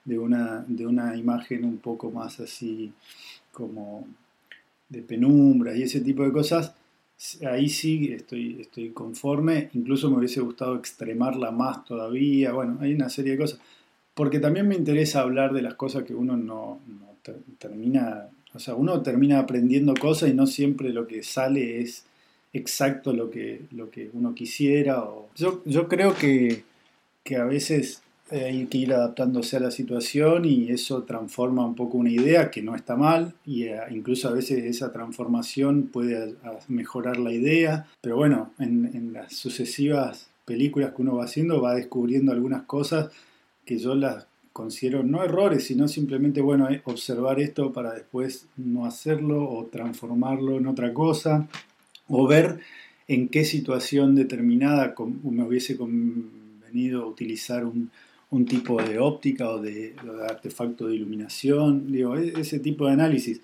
de una imagen un poco más así como de penumbra y ese tipo de cosas, ahí sí estoy conforme. Incluso me hubiese gustado extremarla más todavía. Bueno, hay una serie de cosas. Porque también me interesa hablar de las cosas que uno no termina, o sea, uno termina aprendiendo cosas y no siempre lo que sale es exacto lo que uno quisiera. Yo creo que a veces hay que ir adaptándose a la situación, y eso transforma un poco una idea que no está mal, y incluso a veces esa transformación puede mejorar la idea, pero bueno, en las sucesivas películas que uno va haciendo va descubriendo algunas cosas que yo las considero no errores, sino simplemente, bueno, observar esto para después no hacerlo o transformarlo en otra cosa, o ver en qué situación determinada me hubiese convenido utilizar un tipo de óptica o de artefacto de iluminación, digo, ese tipo de análisis.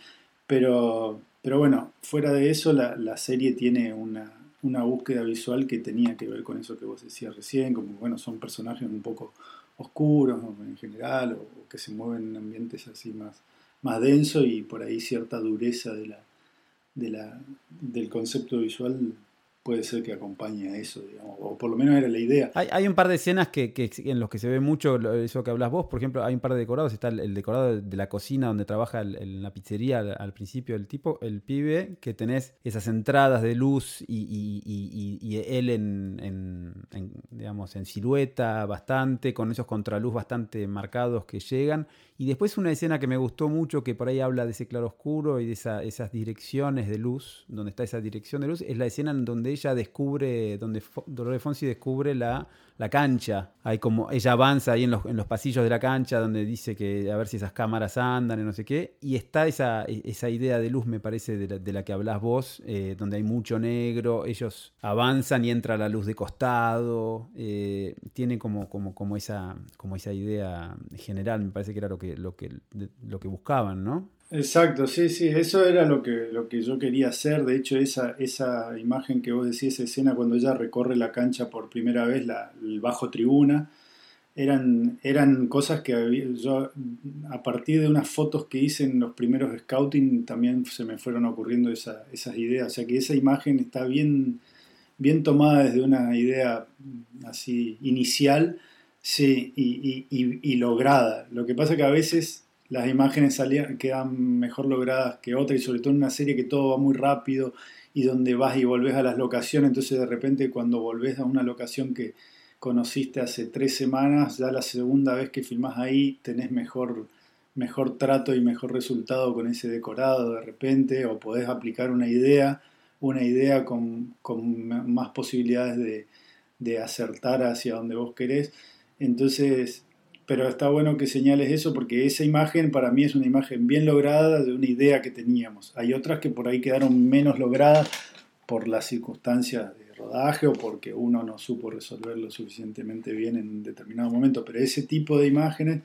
Pero bueno, fuera de eso, la serie tiene una búsqueda visual que tenía que ver con eso que vos decías recién, como bueno, son personajes un poco oscuros, ¿no?, en general, o que se mueven en ambientes así más densos, y por ahí cierta dureza del concepto visual puede ser que acompañe a eso, digamos, o por lo menos era la idea. Hay un par de escenas en los que se ve mucho eso que hablas vos. Por ejemplo, hay un par de decorados. Está el decorado de la cocina donde trabaja en la pizzería al principio el pibe, que tenés esas entradas de luz y él digamos, en silueta bastante, con esos contraluz bastante marcados que llegan. Y después una escena que me gustó mucho, que por ahí habla de ese claroscuro y de esas direcciones de luz, donde está esa dirección de luz, es la escena en donde ella descubre, donde Dolores Fonsi descubre la cancha. Hay como, ella avanza ahí en los pasillos de la cancha, donde dice que a ver si esas cámaras andan y no sé qué, y está esa idea de luz, me parece, de la que hablás vos, donde hay mucho negro, ellos avanzan y entra la luz de costado, tiene como esa idea general, me parece que era lo que buscaban, ¿no? Exacto, sí, sí, eso era lo que yo quería hacer. De hecho, esa imagen que vos decís, esa escena cuando ella recorre la cancha por primera vez, el bajo tribuna, eran cosas que yo, a partir de unas fotos que hice en los primeros scouting, también se me fueron ocurriendo esas ideas. O sea que esa imagen está bien, bien tomada desde una idea así inicial, sí, y lograda. Lo que pasa que a veces las imágenes quedan mejor logradas que otras, y sobre todo en una serie que todo va muy rápido y donde vas y volvés a las locaciones, entonces de repente cuando volvés a una locación que conociste hace 3 semanas, ya la segunda vez que filmás ahí tenés mejor trato y mejor resultado con ese decorado de repente, o podés aplicar una idea con más posibilidades de acertar hacia donde vos querés. Entonces, pero está bueno que señales eso porque esa imagen para mí es una imagen bien lograda de una idea que teníamos. Hay otras que por ahí quedaron menos logradas por las circunstancias de rodaje o porque uno no supo resolverlo suficientemente bien en un determinado momento, pero ese tipo de imágenes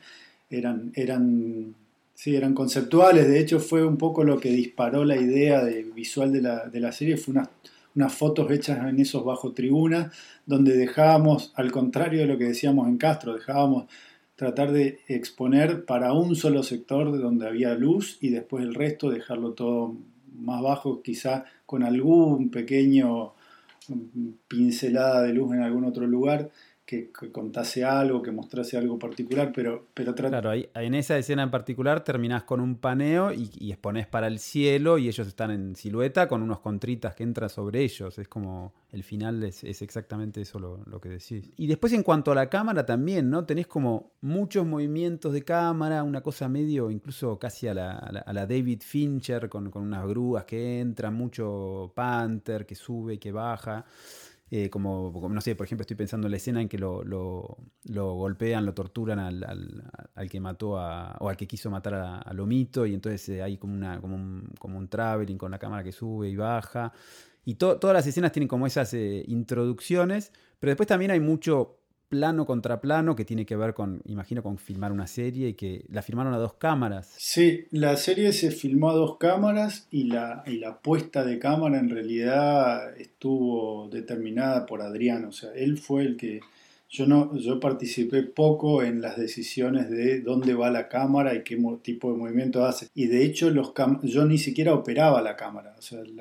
sí, eran conceptuales. De hecho fue un poco lo que disparó la idea visual de la serie, fue unas fotos hechas en esos bajo tribunas donde dejábamos, al contrario de lo que decíamos en Castro, dejábamos tratar de exponer para un solo sector de donde había luz y después el resto dejarlo todo más bajo, quizá con algún pequeño pincelada de luz en algún otro lugar que contase algo, que mostrase algo particular, pero Claro, ahí en esa escena en particular terminás con un paneo y exponés para el cielo y ellos están en silueta con unos contritas que entran sobre ellos. Es como el final es exactamente eso lo que decís. Y después en cuanto a la cámara también, ¿no? Tenés como muchos movimientos de cámara, una cosa medio incluso casi a la David Fincher con unas grúas que entran, mucho Panther que sube y que baja. Como, no sé, por ejemplo, estoy pensando en la escena en que lo golpean, lo torturan al que mató o al que quiso matar a Lomito, y entonces hay como un traveling con la cámara que sube y baja. Y todas las escenas tienen como esas introducciones, pero después también hay mucho plano contra plano que tiene que ver imagino, con filmar una serie y que la filmaron a 2 cámaras. sí, la serie se filmó a 2 cámaras y la puesta de cámara en realidad estuvo determinada por Adrián. O sea, él fue el que... Yo participé poco en las decisiones de dónde va la cámara y qué tipo de movimiento hace. Y de hecho yo ni siquiera operaba la cámara. O sea,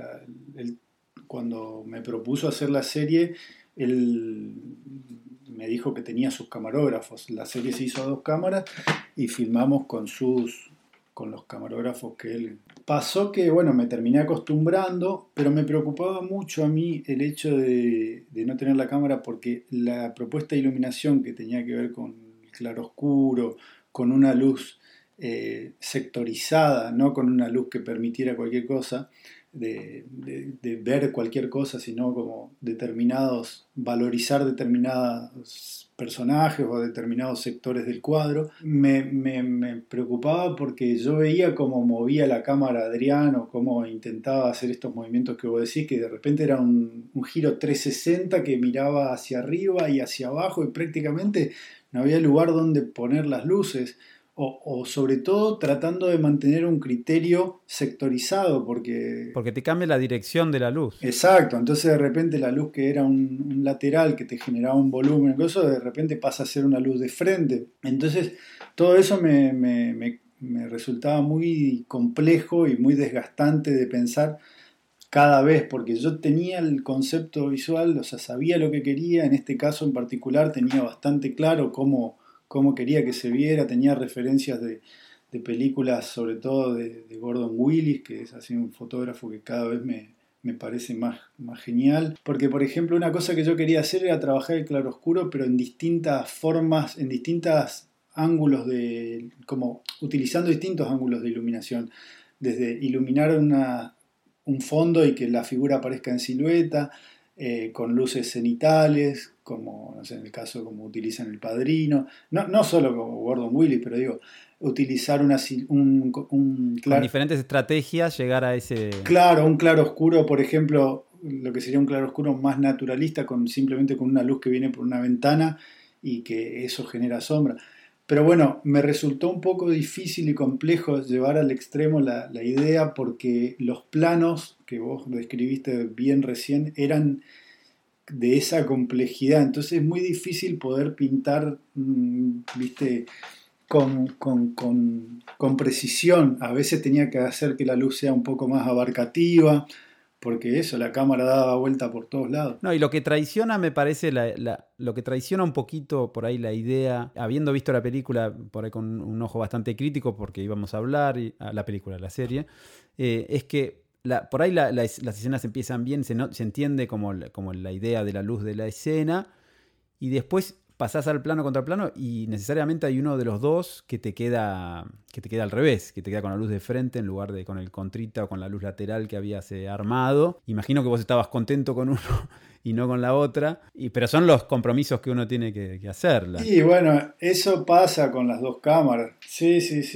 cuando me propuso hacer la serie, él me dijo que tenía sus camarógrafos. La serie se hizo a 2 cámaras y filmamos con los camarógrafos que él... Pasó que, bueno, me terminé acostumbrando, pero me preocupaba mucho a mí el hecho de no tener la cámara porque la propuesta de iluminación que tenía que ver con el claroscuro, con una luz sectorizada, no con una luz que permitiera cualquier cosa, de ver cualquier cosa, sino como valorizar determinados personajes o determinados sectores del cuadro. Me preocupaba porque yo veía cómo movía la cámara Adrián o cómo intentaba hacer estos movimientos que vos decís, que de repente era un giro 360 que miraba hacia arriba y hacia abajo y prácticamente no había lugar donde poner las luces. O sobre todo tratando de mantener un criterio sectorizado, porque... Porque te cambia la dirección de la luz. Exacto, entonces de repente la luz que era un lateral que te generaba un volumen, eso de repente pasa a ser una luz de frente. Entonces todo eso me resultaba muy complejo y muy desgastante de pensar cada vez, porque yo tenía el concepto visual, o sea, sabía lo que quería, en este caso en particular tenía bastante claro cómo quería que se viera, tenía referencias de películas, sobre todo de Gordon Willis, que es así un fotógrafo que cada vez me parece más genial. Porque, por ejemplo, una cosa que yo quería hacer era trabajar el claroscuro, pero en distintas formas, en distintos ángulos como utilizando distintos ángulos de iluminación. Desde iluminar un fondo y que la figura aparezca en silueta, con luces cenitales, como no sé, en el caso como utilizan El Padrino, no solo como Gordon Willis, pero digo, utilizar Con diferentes estrategias llegar a ese... Claro, un claro oscuro, por ejemplo, lo que sería un claro oscuro más naturalista, simplemente con una luz que viene por una ventana y que eso genera sombra. Pero bueno, me resultó un poco difícil y complejo llevar al extremo la idea porque los planos que vos describiste bien recién eran de esa complejidad. Entonces es muy difícil poder pintar, viste, con precisión. A veces tenía que hacer que la luz sea un poco más abarcativa, porque eso, la cámara daba vuelta por todos lados. No, y lo que traiciona, me parece, lo que traiciona un poquito por ahí la idea, habiendo visto la película por ahí con un ojo bastante crítico, porque íbamos a hablar, la película, la serie, es que por ahí las escenas empiezan bien, se entiende como la idea de la luz de la escena, y después pasás al plano contra plano y necesariamente hay uno de los dos que te queda al revés, que te queda con la luz de frente en lugar de con el contrita o con la luz lateral que habías armado. Imagino que vos estabas contento con uno y no con la otra, pero son los compromisos que uno tiene que hacer. Y bueno, eso pasa con las dos cámaras. Sí,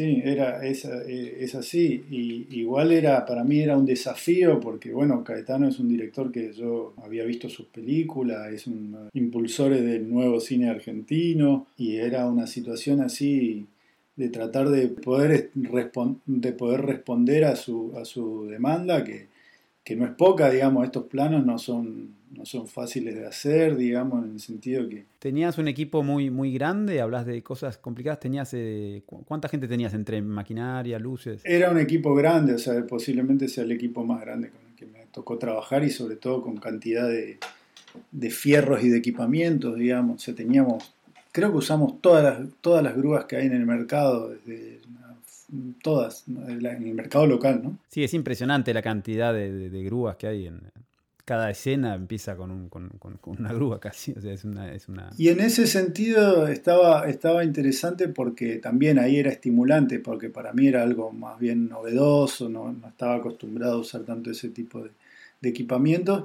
es así. Y igual para mí era un desafío porque, bueno, Caetano es un director que yo había visto sus películas, es un impulsor del nuevo cine argentino y era una situación así de tratar de poder responder a su demanda que no es poca, digamos. Estos planos no son fáciles de hacer, digamos, en el sentido que... ¿Tenías un equipo muy, muy grande? Hablas de cosas complicadas. ¿Cuánta gente tenías entre maquinaria, luces? Era un equipo grande, o sea, posiblemente sea el equipo más grande con el que me tocó trabajar y sobre todo con cantidad de fierros y de equipamientos, digamos. O sea, creo que usamos todas las grúas que hay en el mercado, todas, en el mercado local, ¿no? Sí, es impresionante la cantidad de grúas que hay cada escena empieza con una grúa casi, o sea, es una... Y en ese sentido estaba interesante porque también ahí era estimulante, porque para mí era algo más bien novedoso, no estaba acostumbrado a usar tanto ese tipo de equipamientos,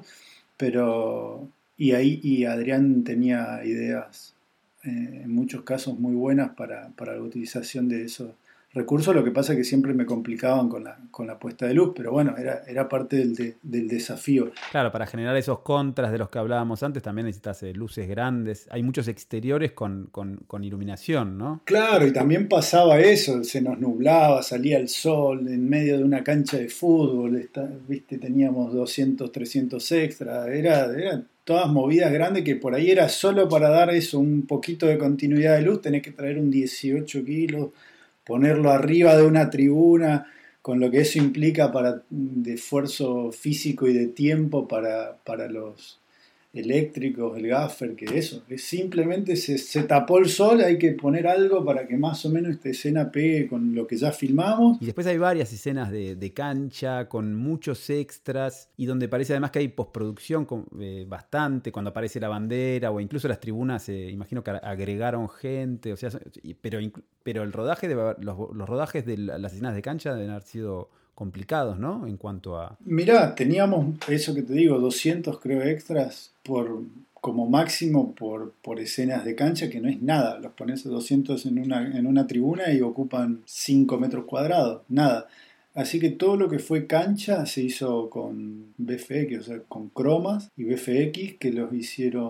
y Adrián tenía ideas en muchos casos muy buenas para la utilización de esos recursos. Lo que pasa es que siempre me complicaban con la puesta de luz, pero bueno, era parte del desafío. Claro, para generar esos contras de los que hablábamos antes también necesitas luces grandes. Hay muchos exteriores con iluminación, ¿no? Claro, y también pasaba eso, se nos nublaba, salía el sol en medio de una cancha de fútbol, viste, teníamos 200, 300 extras, eran todas movidas grandes que por ahí era solo para dar eso, un poquito de continuidad de luz, tenés que traer un 18 kilos, ponerlo arriba de una tribuna, con lo que eso implica de esfuerzo físico y de tiempo para los eléctricos, el gaffer, que eso, es simplemente se tapó el sol, hay que poner algo para que más o menos esta escena pegue con lo que ya filmamos. Y después hay varias escenas de cancha con muchos extras y donde parece además que hay postproducción bastante, cuando aparece la bandera o incluso las tribunas, imagino que agregaron gente, o sea, pero el rodaje los rodajes de las escenas de cancha deben haber sido complicados, ¿no? En cuanto a... Mirá, teníamos eso que te digo, 200 creo extras como máximo por escenas de cancha, que no es nada. Los pones a 200 en una tribuna y ocupan 5 metros cuadrados, nada. Así que todo lo que fue cancha se hizo con VFX, o sea, con cromas y VFX, que los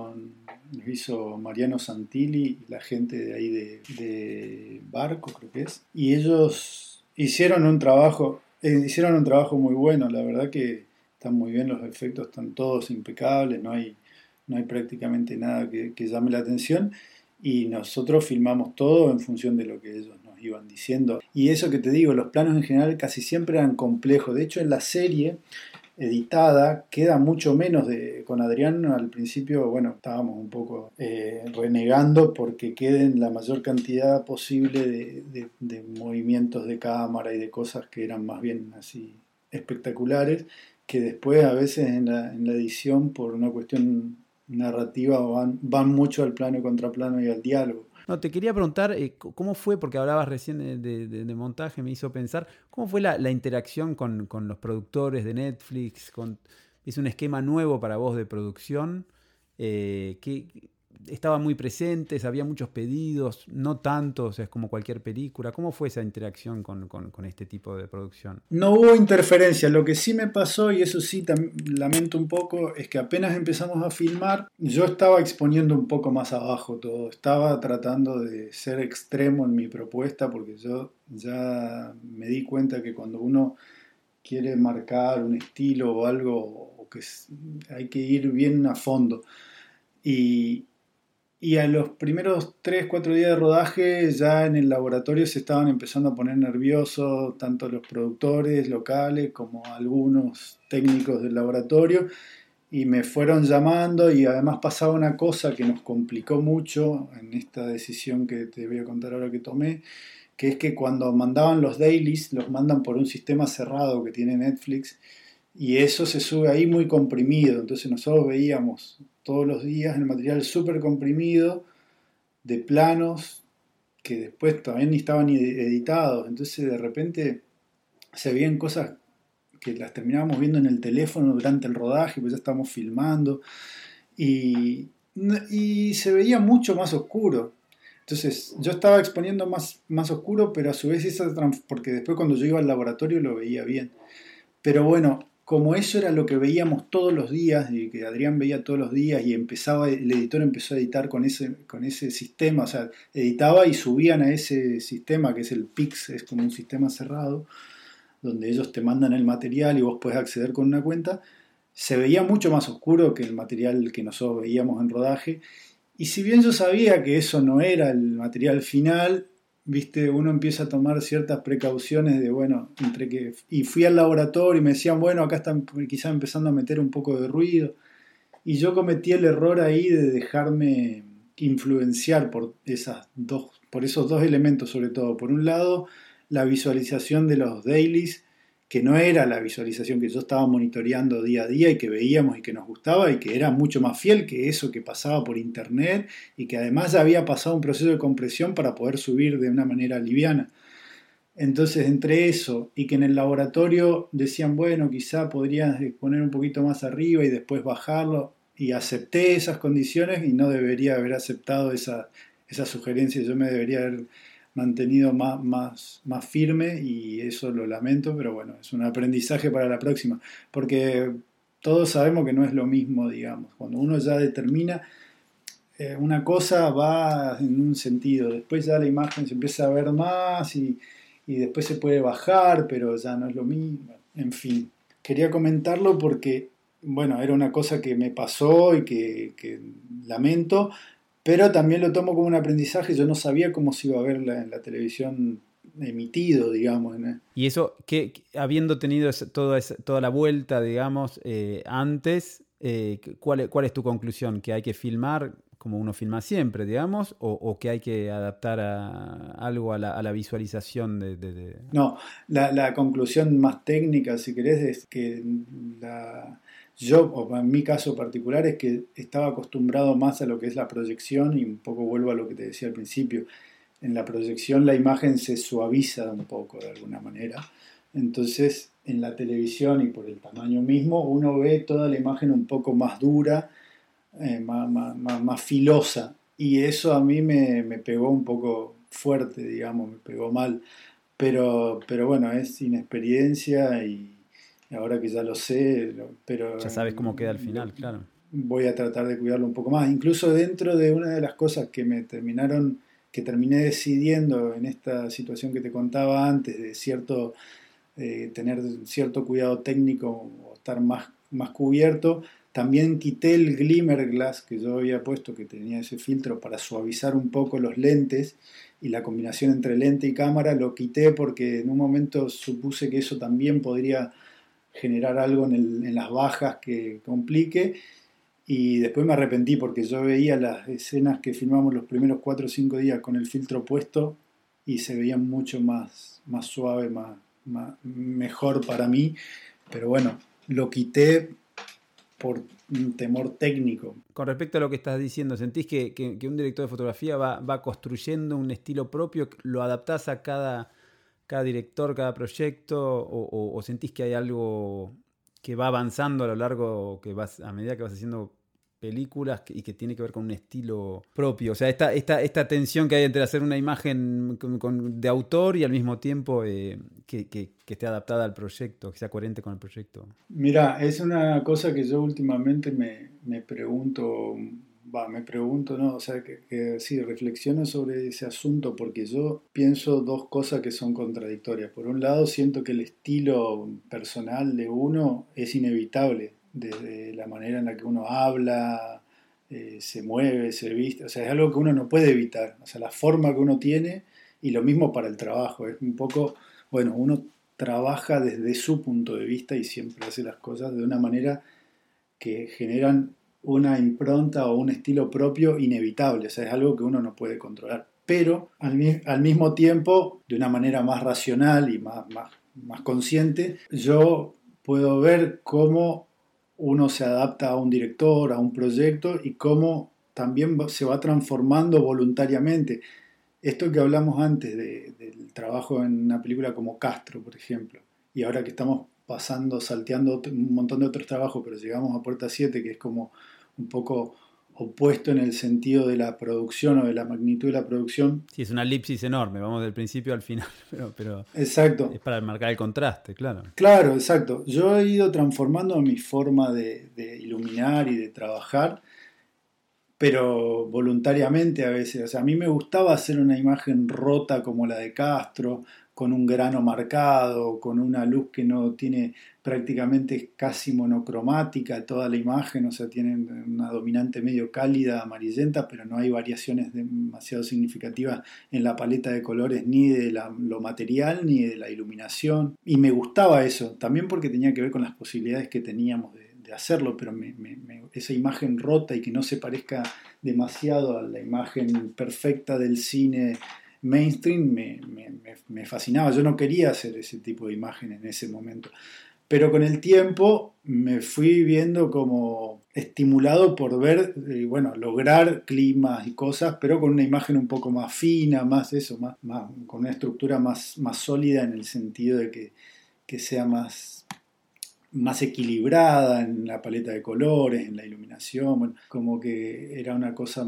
hizo Mariano Santilli y la gente de ahí de Barco, creo que es. Y ellos hicieron un trabajo muy bueno, la verdad que están muy bien los efectos, están todos impecables, no hay prácticamente nada que llame la atención y nosotros filmamos todo en función de lo que ellos nos iban diciendo. Y eso que te digo, los planos en general casi siempre eran complejos, de hecho en la serie editada queda mucho menos con Adrián. Al principio, bueno, estábamos un poco renegando porque queden la mayor cantidad posible de movimientos de cámara y de cosas que eran más bien así espectaculares, que después a veces en la edición por una cuestión narrativa van mucho al plano y contraplano y al diálogo. No, te quería preguntar cómo fue, porque hablabas recién de montaje, me hizo pensar, ¿cómo fue la interacción con los productores de Netflix? ¿Es un esquema nuevo para vos de producción? estaban muy presentes, había muchos pedidos, no tantos, es como cualquier película. ¿Cómo fue esa interacción con este tipo de producción? No hubo interferencia. Lo que sí me pasó, y eso sí lamento un poco, es que apenas empezamos a filmar, yo estaba exponiendo un poco más abajo todo. Estaba tratando de ser extremo en mi propuesta porque yo ya me di cuenta que cuando uno quiere marcar un estilo o algo, o que hay que ir bien a fondo. Y, y a los primeros 3 4 días de rodaje ya en el laboratorio se estaban empezando a poner nerviosos, tanto los productores locales como algunos técnicos del laboratorio, y me fueron llamando y además pasaba una cosa que nos complicó mucho en esta decisión que te voy a contar ahora que tomé, que es que cuando mandaban los dailies, los mandan por un sistema cerrado que tiene Netflix, y eso se sube ahí muy comprimido. Entonces nosotros veíamos todos los días el material súper comprimido de planos que después todavía ni estaban editados. Entonces de repente se veían cosas que las terminábamos viendo en el teléfono durante el rodaje, pues ya estábamos filmando, y, y se veía mucho más oscuro. Entonces yo estaba exponiendo más oscuro, pero a su vez porque después cuando yo iba al laboratorio lo veía bien. Pero bueno, como eso era lo que veíamos todos los días, y que Adrián veía todos los días, y el editor empezó a editar con ese sistema, o sea, editaba y subían a ese sistema que es el Pix, es como un sistema cerrado, donde ellos te mandan el material y vos podés acceder con una cuenta. Se veía mucho más oscuro que el material que nosotros veíamos en rodaje, y si bien yo sabía que eso no era el material final, viste, uno empieza a tomar ciertas precauciones de, bueno, y fui al laboratorio y me decían, bueno, acá están quizás empezando a meter un poco de ruido, y yo cometí el error ahí de dejarme influenciar por esos dos elementos, sobre todo. Por un lado, la visualización de los dailies, que no era la visualización que yo estaba monitoreando día a día y que veíamos y que nos gustaba, y que era mucho más fiel que eso que pasaba por internet, y que además ya había pasado un proceso de compresión para poder subir de una manera liviana. Entonces, entre eso y que en el laboratorio decían, bueno, quizá podrías poner un poquito más arriba y después bajarlo, y acepté esas condiciones y no debería haber aceptado esa sugerencia. Yo me debería haber mantenido más firme, y eso lo lamento, pero bueno, es un aprendizaje para la próxima, porque todos sabemos que no es lo mismo, digamos. Cuando uno ya determina una cosa va en un sentido, después ya la imagen se empieza a ver más, y después se puede bajar, pero ya no es lo mismo. En fin, quería comentarlo porque, bueno, era una cosa que me pasó y que lamento, pero también lo tomo como un aprendizaje. Yo no sabía cómo se iba a ver en la televisión emitido, digamos, ¿no? Y eso, habiendo tenido toda la vuelta, digamos, antes, ¿cuál es tu conclusión? ¿Que hay que filmar como uno filma siempre, digamos, o que hay que adaptar algo a la visualización de... No, la conclusión más técnica, si querés, es que yo, o en mi caso particular, es que estaba acostumbrado más a lo que es la proyección, y un poco vuelvo a lo que te decía al principio. En la proyección la imagen se suaviza un poco de alguna manera. Entonces, en la televisión, y por el tamaño mismo, uno ve toda la imagen un poco más dura, más filosa. Y eso a mí me pegó un poco fuerte, digamos, me pegó mal. Pero bueno, es inexperiencia, y ahora que ya lo sé, pero Ya sabes cómo queda al final, claro. voy a tratar de cuidarlo un poco más. Incluso dentro de una de las cosas que terminé decidiendo en esta situación que te contaba antes, de tener cierto cuidado técnico o estar más cubierto, también quité el glimmer glass que yo había puesto, que tenía ese filtro para suavizar un poco los lentes, y la combinación entre lente y cámara lo quité porque en un momento supuse que eso también podría generar algo en las bajas que complique, y después me arrepentí porque yo veía las escenas que filmamos los primeros 4 o 5 días con el filtro puesto, y se veían mucho más suave, mejor para mí, pero bueno, lo quité por un temor técnico. Con respecto a lo que estás diciendo, ¿sentís que un director de fotografía va construyendo un estilo propio? ¿Lo adaptás a cada director, cada proyecto? ¿O sentís que hay algo que va avanzando a lo largo, a medida que vas haciendo películas y que tiene que ver con un estilo propio. O sea, esta tensión que hay entre hacer una imagen de autor y al mismo tiempo que esté adaptada al proyecto, que sea coherente con el proyecto. Mira, es una cosa que yo últimamente me pregunto, no, o sea, que sí, reflexiono sobre ese asunto porque yo pienso dos cosas que son contradictorias. Por un lado, siento que el estilo personal de uno es inevitable, desde la manera en la que uno habla, se mueve, se viste, o sea, es algo que uno no puede evitar, o sea, la forma que uno tiene y lo mismo para el trabajo, es un poco, bueno, uno trabaja desde su punto de vista y siempre hace las cosas de una manera que generan una impronta o un estilo propio inevitable, o sea, es algo que uno no puede controlar. Pero al mismo tiempo, de una manera más racional y más consciente, yo puedo ver cómo uno se adapta a un director, a un proyecto y cómo también se va transformando voluntariamente. Esto que hablamos antes del trabajo en una película como Castro, por ejemplo, y ahora que estamos salteando un montón de otros trabajos, pero llegamos a Puerta 7, que es como un poco opuesto en el sentido de la producción o de la magnitud de la producción. Sí, es una elipsis enorme, vamos del principio al final, pero Exacto. es para marcar el contraste, claro. Claro, exacto. Yo he ido transformando mi forma de iluminar y de trabajar, pero voluntariamente a veces. O sea, a mí me gustaba hacer una imagen rota como la de Castro, con un grano marcado, con una luz que no tiene prácticamente casi monocromática toda la imagen, o sea, tiene una dominante medio cálida, amarillenta, pero no hay variaciones demasiado significativas en la paleta de colores ni de lo material ni de la iluminación. Y me gustaba eso, también porque tenía que ver con las posibilidades que teníamos de hacerlo, pero esa imagen rota y que no se parezca demasiado a la imagen perfecta del cine mainstream me fascinaba. Yo no quería hacer ese tipo de imagen en ese momento. Pero con el tiempo me fui viendo como estimulado por ver, bueno, lograr climas y cosas, pero con una imagen un poco más fina, más eso, con una estructura más sólida en el sentido de que sea más equilibrada en la paleta de colores, en la iluminación, bueno, como que era una cosa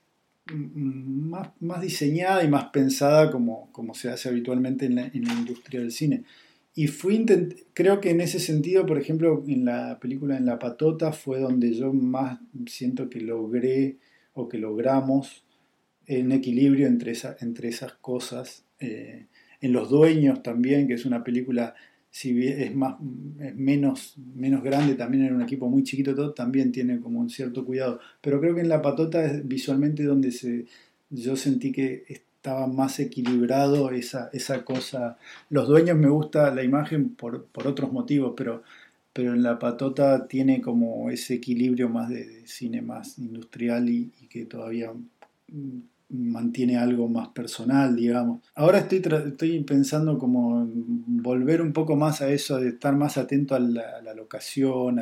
más diseñada y más pensada como se hace habitualmente en la industria del cine. Y creo que en ese sentido, por ejemplo, en la película En la Patota fue donde yo más siento que logré o que logramos un equilibrio entre esas cosas. En Los Dueños también, que es una película, si bien es menos grande, también era un equipo muy chiquito todo, también tiene como un cierto cuidado. Pero creo que en La Patota es visualmente donde yo sentí que estaba más equilibrado esa cosa. Los Dueños me gusta la imagen por otros motivos, pero en La Patota tiene como ese equilibrio más de cine más industrial y que todavía mantiene algo más personal, digamos. Ahora estoy pensando como volver un poco más a eso de estar más atento a la locación,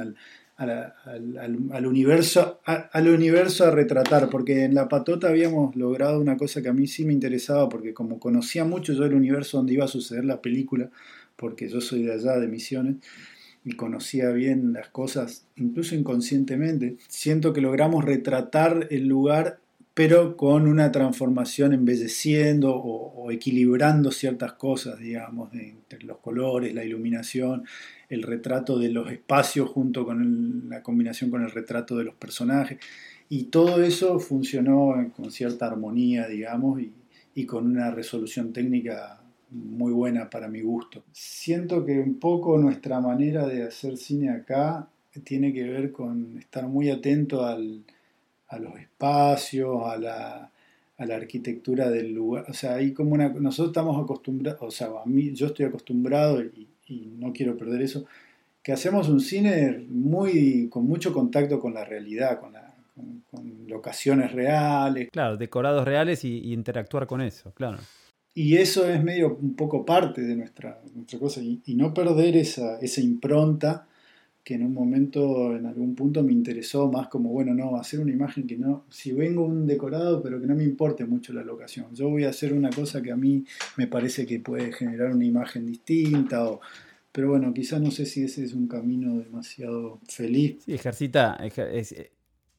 al universo, al universo a retratar, porque en La Patota habíamos logrado una cosa que a mí sí me interesaba, porque como conocía mucho yo el universo donde iba a suceder la película, porque yo soy de allá, de Misiones, y conocía bien las cosas, incluso inconscientemente, siento que logramos retratar el lugar pero con una transformación embelleciendo o equilibrando ciertas cosas, digamos, entre los colores, la iluminación, el retrato de los espacios junto con la combinación con el retrato de los personajes. Y todo eso funcionó con cierta armonía, digamos, y con una resolución técnica muy buena para mi gusto. Siento que un poco nuestra manera de hacer cine acá tiene que ver con estar muy atento a los espacios, a la arquitectura del lugar. O sea, hay como nosotros estamos acostumbrados, o sea, yo estoy acostumbrado y no quiero perder eso, que hacemos un cine con mucho contacto con la realidad, con locaciones reales. Claro, decorados reales y interactuar con eso, claro. Y eso es medio un poco parte de nuestra cosa, y no perder esa impronta que en un momento, en algún punto me interesó más como, bueno, no, hacer una imagen que no, si vengo un decorado, pero que no me importe mucho la locación. Yo voy a hacer una cosa que a mí me parece que puede generar una imagen distinta, pero bueno, quizás no sé si ese es un camino demasiado feliz. Sí,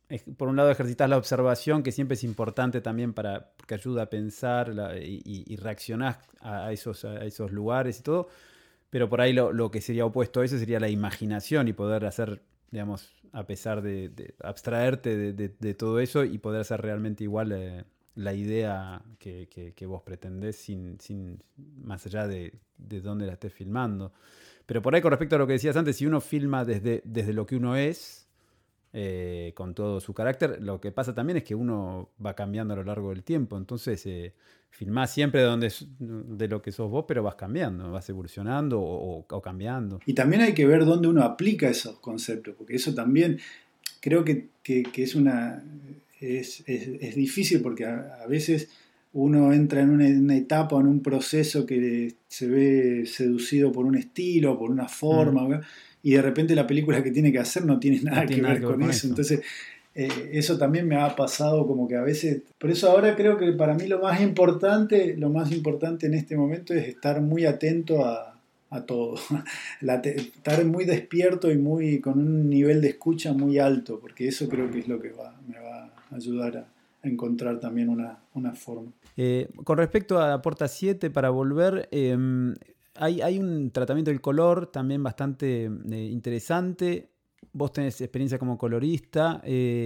por un lado ejercitas la observación, que siempre es importante también porque ayuda a pensar y reaccionás a esos lugares y todo, pero por ahí lo que sería opuesto a eso sería la imaginación y poder hacer, digamos, a pesar de abstraerte de todo eso y poder hacer realmente igual la idea que vos pretendés sin más allá de dónde la estés filmando. Pero por ahí, con respecto a lo que decías antes, si uno filma desde lo que uno es, con todo su carácter, lo que pasa también es que uno va cambiando a lo largo del tiempo. Entonces, filmás siempre de lo que sos vos, pero vas cambiando, vas evolucionando o cambiando. Y también hay que ver dónde uno aplica esos conceptos, porque eso también creo que es difícil, porque a veces uno entra en una etapa, en un proceso que se ve seducido por un estilo, por una forma, y de repente la película que tiene que hacer no tiene nada que ver con eso. Entonces, eso también me ha pasado como que a veces... Por eso ahora creo que para mí lo más importante en este momento es estar muy atento a todo. Estar muy despierto y con un nivel de escucha muy alto, porque eso creo que es lo que me va a ayudar a encontrar también una forma. Con respecto a la Porta 7, para volver, hay un tratamiento del color también bastante interesante. Vos tenés experiencia como colorista.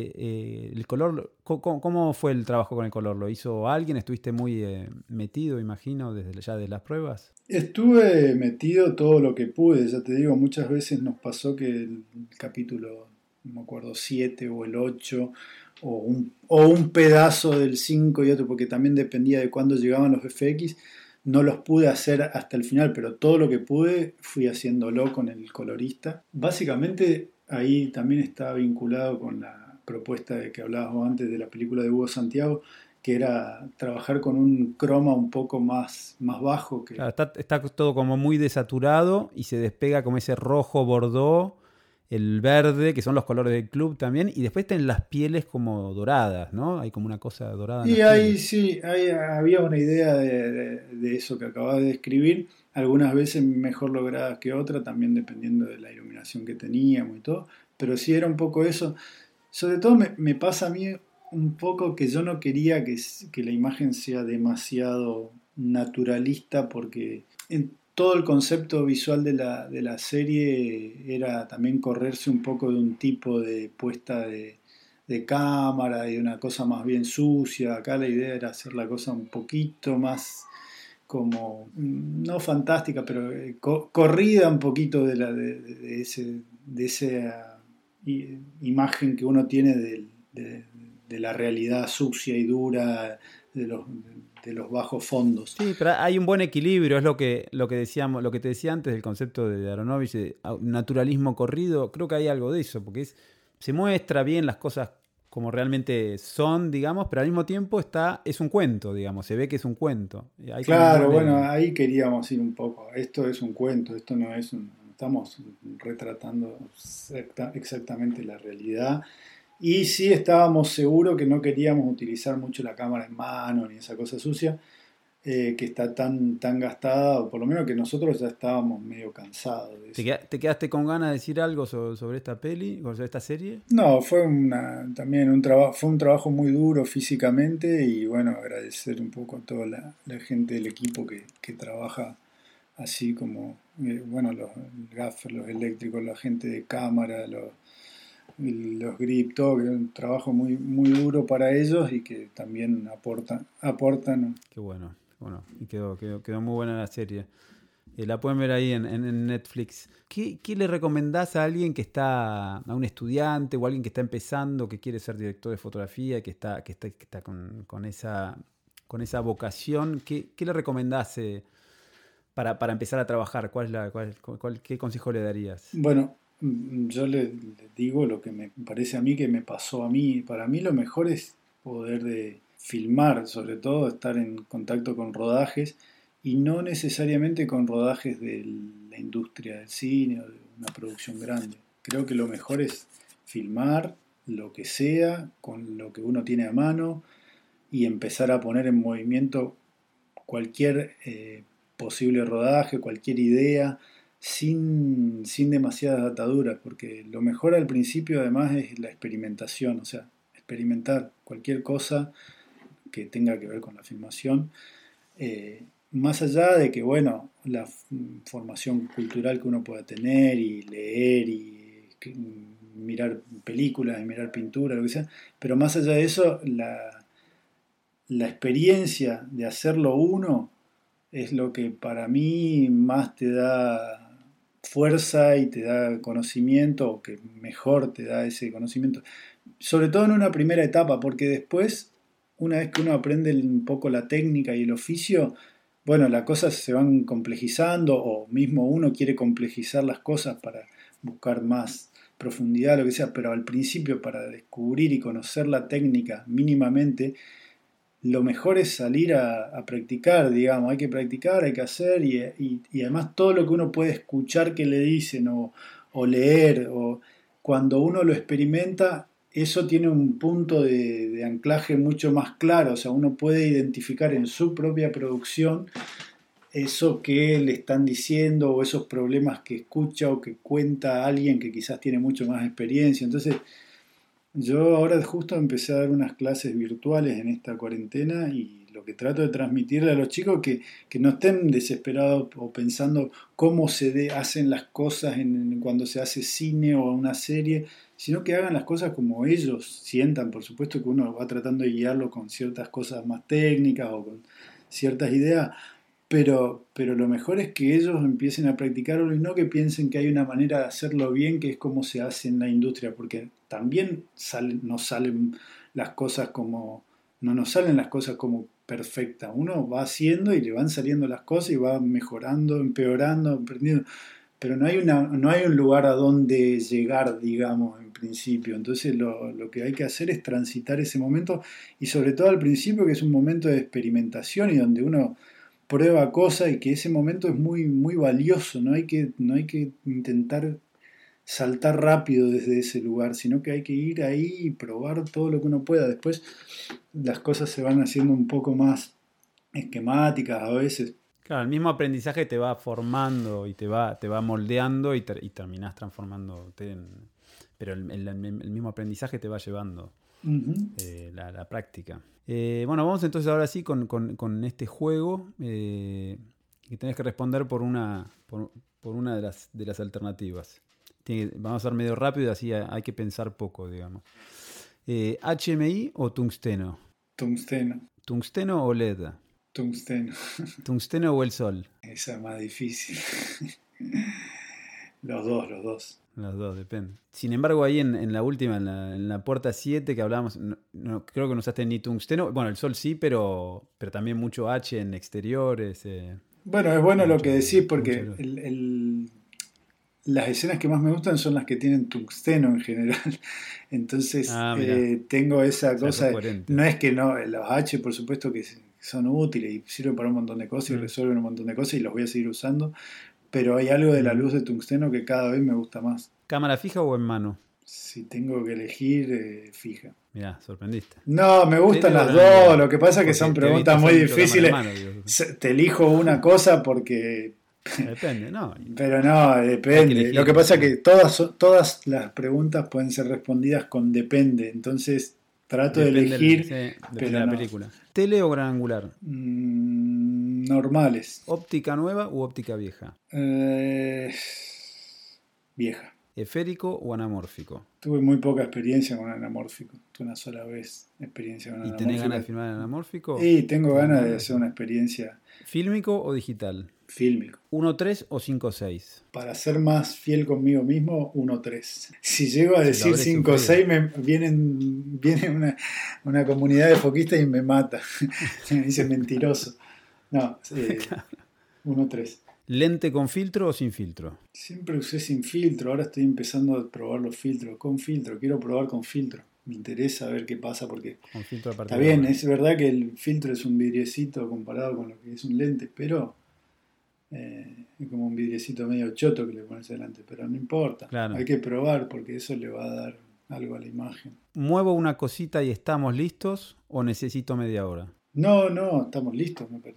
El color, ¿cómo fue el trabajo con el color? ¿Lo hizo alguien? ¿Estuviste muy metido, imagino, desde las pruebas? Estuve metido todo lo que pude. Ya te digo, muchas veces nos pasó que el capítulo, no me acuerdo, 7 o el 8 o un pedazo del 5 y otro, porque también dependía de cuándo llegaban los FX, no los pude hacer hasta el final, pero todo lo que pude fui haciéndolo con el colorista. Básicamente ahí también está vinculado con la propuesta de que hablabas antes de la película de Hugo Santiago, que era trabajar con un croma un poco más bajo. Claro, está todo como muy desaturado y se despega como ese rojo bordó, el verde, que son los colores del club también, y después están las pieles como doradas, ¿no? Hay como una cosa dorada. Y ahí sí, había una idea de eso que acabas de describir, algunas veces mejor lograda que otra, también dependiendo de la iluminación que teníamos y todo, pero sí era un poco eso. Sobre todo me pasa a mí un poco que yo no quería que la imagen sea demasiado naturalista, porque en todo el concepto visual de la serie era también correrse un poco de un tipo de puesta de cámara y una cosa más bien sucia. Acá la idea era hacer la cosa un poquito más como, no fantástica, pero corrida un poquito de esa imagen que uno tiene de la realidad sucia y dura, de los bajos fondos. Sí, pero hay un buen equilibrio, es lo que decíamos, lo que te decía antes del concepto de Aronofsky, de naturalismo corrido. Creo que hay algo de eso, porque se muestra bien las cosas como realmente son, digamos, pero al mismo tiempo es un cuento, digamos, se ve que es un cuento. Claro, bueno, ahí queríamos ir un poco. Esto es un cuento, esto no estamos retratando exactamente la realidad. Y sí estábamos seguros que no queríamos utilizar mucho la cámara en mano ni esa cosa sucia, que está tan gastada, o por lo menos que nosotros ya estábamos medio cansados de eso. ¿Te quedaste con ganas de decir algo sobre esta peli, sobre esta serie? No, fue también un trabajo muy duro físicamente, y bueno, agradecer un poco a toda la gente del equipo que trabaja así, como bueno, los gaffers, los eléctricos, la gente de cámara, los grip, todo, que es un trabajo muy, muy duro para ellos y que también aportan. Qué bueno, y quedó muy buena la serie. La pueden ver ahí en Netflix. ¿Qué le recomendás a alguien a un estudiante o a alguien que está empezando, que quiere ser director de fotografía, que está con esa vocación? ¿Qué le recomendás para empezar a trabajar? ¿Qué consejo le darías? Bueno, yo le digo lo que me parece a mí que me pasó a mí. Para mí lo mejor es poder filmar, sobre todo estar en contacto con rodajes, y no necesariamente con rodajes de la industria del cine o de una producción grande. Creo que lo mejor es filmar lo que sea, con lo que uno tiene a mano, y empezar a poner en movimiento cualquier posible rodaje, cualquier idea, sin demasiadas ataduras, porque lo mejor al principio además es la experimentación. O sea, experimentar cualquier cosa que tenga que ver con la filmación. Más allá de que, bueno, la formación cultural que uno pueda tener y leer y mirar películas y mirar pintura, lo que sea, pero más allá de eso, la experiencia de hacerlo uno es lo que para mí más te da fuerza y te da conocimiento, o que mejor te da ese conocimiento. Sobre todo en una primera etapa, porque después, una vez que uno aprende un poco la técnica y el oficio, bueno, las cosas se van complejizando, o mismo uno quiere complejizar las cosas para buscar más profundidad, lo que sea, pero al principio, para descubrir y conocer la técnica mínimamente, lo mejor es salir a practicar, digamos, hay que practicar, hay que hacer, y además todo lo que uno puede escuchar que le dicen, o leer, o cuando uno lo experimenta, eso tiene un punto de anclaje mucho más claro, o sea, uno puede identificar en su propia producción eso que le están diciendo, o esos problemas que escucha o que cuenta alguien que quizás tiene mucho más experiencia. Entonces, yo ahora justo empecé a dar unas clases virtuales en esta cuarentena, y lo que trato de transmitirle a los chicos que no estén desesperados o pensando cómo hacen las cosas cuando se hace cine o una serie, sino que hagan las cosas como ellos sientan. Por supuesto que uno va tratando de guiarlo con ciertas cosas más técnicas o con ciertas ideas, pero lo mejor es que ellos empiecen a practicarlo y no que piensen que hay una manera de hacerlo bien, que es como se hace en la industria, porque también no salen las cosas como, no nos salen las cosas como perfectas. Uno va haciendo y le van saliendo las cosas y va mejorando, empeorando, aprendiendo, pero no hay un lugar a donde llegar, digamos, en principio. Entonces lo que hay que hacer es transitar ese momento, y sobre todo al principio, que es un momento de experimentación y donde uno prueba cosas, y que ese momento es muy, muy valioso. No hay que intentar saltar rápido desde ese lugar, sino que hay que ir ahí y probar todo lo que uno pueda. Después las cosas se van haciendo un poco más esquemáticas a veces. Claro, el mismo aprendizaje te va formando y te va moldeando, y terminás transformándote pero el mismo aprendizaje te va llevando Uh-huh. la práctica. Bueno, vamos entonces ahora sí con este juego, que tenés que responder por una de las alternativas. Vamos a ser medio rápido, así hay que pensar poco, digamos. ¿HMI o tungsteno? Tungsteno. ¿Tungsteno o LED? Tungsteno. ¿Tungsteno o el sol? Esa es más difícil. Los dos. Los dos, depende. Sin embargo, ahí en la última, en la puerta 7 que hablábamos, no, creo que no usaste ni tungsteno. Bueno, el sol sí, pero también mucho H en exteriores. Bueno, es bueno lo que decís, porque mucho. las escenas que más me gustan son las que tienen tungsteno en general. Entonces, tengo esa o sea, cosa. coherente. No es que no, los H por supuesto que son útiles y sirven para un montón de cosas y resuelven un montón de cosas, y los voy a seguir usando, pero hay algo de la luz de tungsteno que cada vez me gusta más. ¿Cámara fija o en mano? Si tengo que elegir, fija. Mirá, sorprendiste. No, me gustan Sí, las no, dos. Lo que pasa es que son te preguntas evito muy mucho cámara difíciles. en mano, digo. Te elijo una cosa porque... Depende, ¿no? Pero no, depende. Lo que pasa es que todas las preguntas pueden ser respondidas con depende. Entonces trato de elegir, depende pero de la no. película. ¿Tele o gran angular? Normales. ¿Óptica nueva u óptica vieja? Vieja. ¿Esférico o anamórfico? Tuve muy poca experiencia con anamórfico. Tuve una sola vez experiencia con ¿Y anamórfico. tenés ganas de filmar en anamórfico? Sí, tengo ganas de hacer una experiencia. ¿Fílmico o digital? Fílmico. 1.3 o 5.6. Para ser más fiel conmigo mismo, 1.3. Si llego a decir 5.6, me viene una comunidad de foquistas y me mata. Me dice mentiroso. No, 1.3. ¿Lente con filtro o sin filtro? Siempre usé sin filtro, ahora estoy empezando a probar los filtros con filtro. Quiero probar con filtro. Me interesa ver qué pasa, porque Con filtro a partir está bien, de ahora. es verdad que el filtro es un vidriecito comparado con lo que es un lente, pero es como un vidriecito medio choto que le pones adelante, pero no importa. Claro. Hay que probar, porque eso le va a dar algo a la imagen. ¿Muevo una cosita y estamos listos o necesito media hora? No, estamos listos, me parece.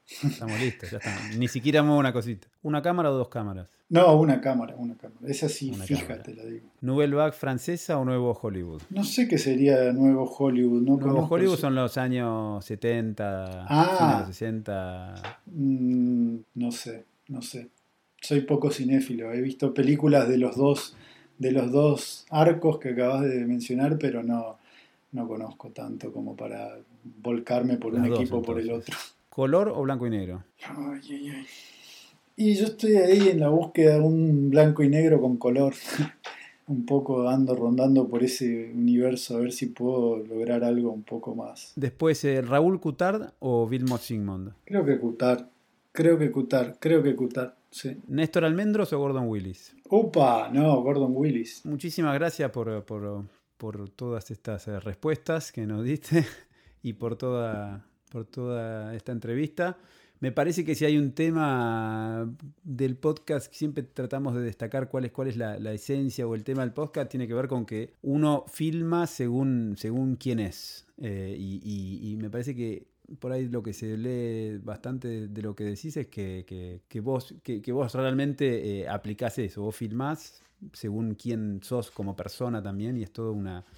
Estamos listos, ya está. Ni siquiera muevo una cosita. ¿Una cámara o 2 cámaras? No, una cámara. Esa sí, Una fija, cámara. te la digo. ¿Nouvelle Vague francesa o Nuevo Hollywood? No sé qué sería Nuevo Hollywood. No Nuevo conozco Hollywood eso. son los años 70, Ah. fines de los 60. No sé. Soy poco cinéfilo. He visto películas de los dos arcos que acabas de mencionar, pero no conozco tanto como para volcarme por un Las dos, equipo o por el entonces. otro. ¿Color o blanco y negro? Ay. Y yo estoy ahí en la búsqueda de un blanco y negro con color. Un poco ando rondando por ese universo a ver si puedo lograr algo un poco más. Después, ¿Raúl Coutard o Vilmot Zsigmond? Creo que Coutard, sí. ¿Néstor Almendros o Gordon Willis? ¡Upa! No, Gordon Willis. Muchísimas gracias por todas estas respuestas que nos diste y por toda esta entrevista. Me parece que si hay un tema del podcast que siempre tratamos de destacar cuál es la esencia o el tema del podcast, tiene que ver con que uno filma según quién es. Y me parece que por ahí lo que se lee bastante de lo que decís es que vos realmente aplicás eso. Vos filmás según quién sos como persona también, y es todo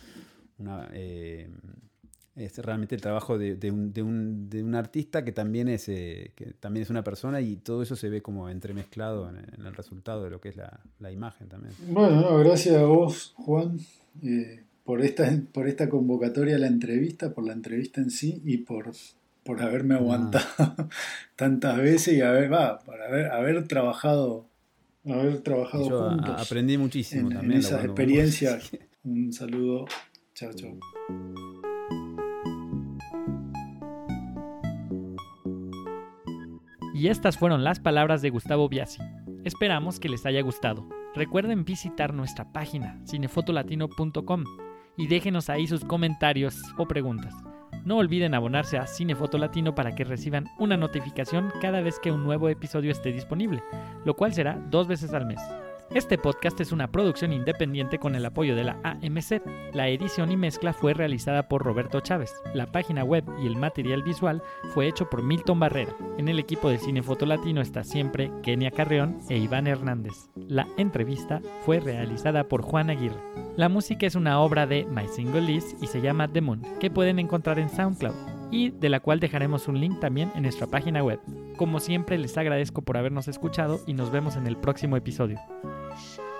es realmente el trabajo de un artista que también es una persona, y todo eso se ve como entremezclado en el resultado de lo que es la imagen también. Bueno, no, gracias a vos, Juan, por esta convocatoria a la entrevista, por la entrevista en sí y por haberme aguantado tantas veces y por haber trabajado Yo juntos aprendí muchísimo en también. esas experiencias. Un saludo. Chao. Y estas fueron las palabras de Gustavo Biasi. Esperamos que les haya gustado. Recuerden visitar nuestra página cinefotolatino.com y déjenos ahí sus comentarios o preguntas. No olviden abonarse a Cinefoto Latino para que reciban una notificación cada vez que un nuevo episodio esté disponible, lo cual será 2 veces al mes. Este podcast es una producción independiente con el apoyo de la AMC. La edición y mezcla fue realizada por Roberto Chávez. La página web y el material visual fue hecho por Milton Barrera. En el equipo de Cinefoto Latino está siempre Kenia Carreón e Iván Hernández. La entrevista fue realizada por Juan Aguirre. La música es una obra de My Single List y se llama The Moon, que pueden encontrar en SoundCloud, y de la cual dejaremos un link también en nuestra página web. Como siempre, les agradezco por habernos escuchado y nos vemos en el próximo episodio.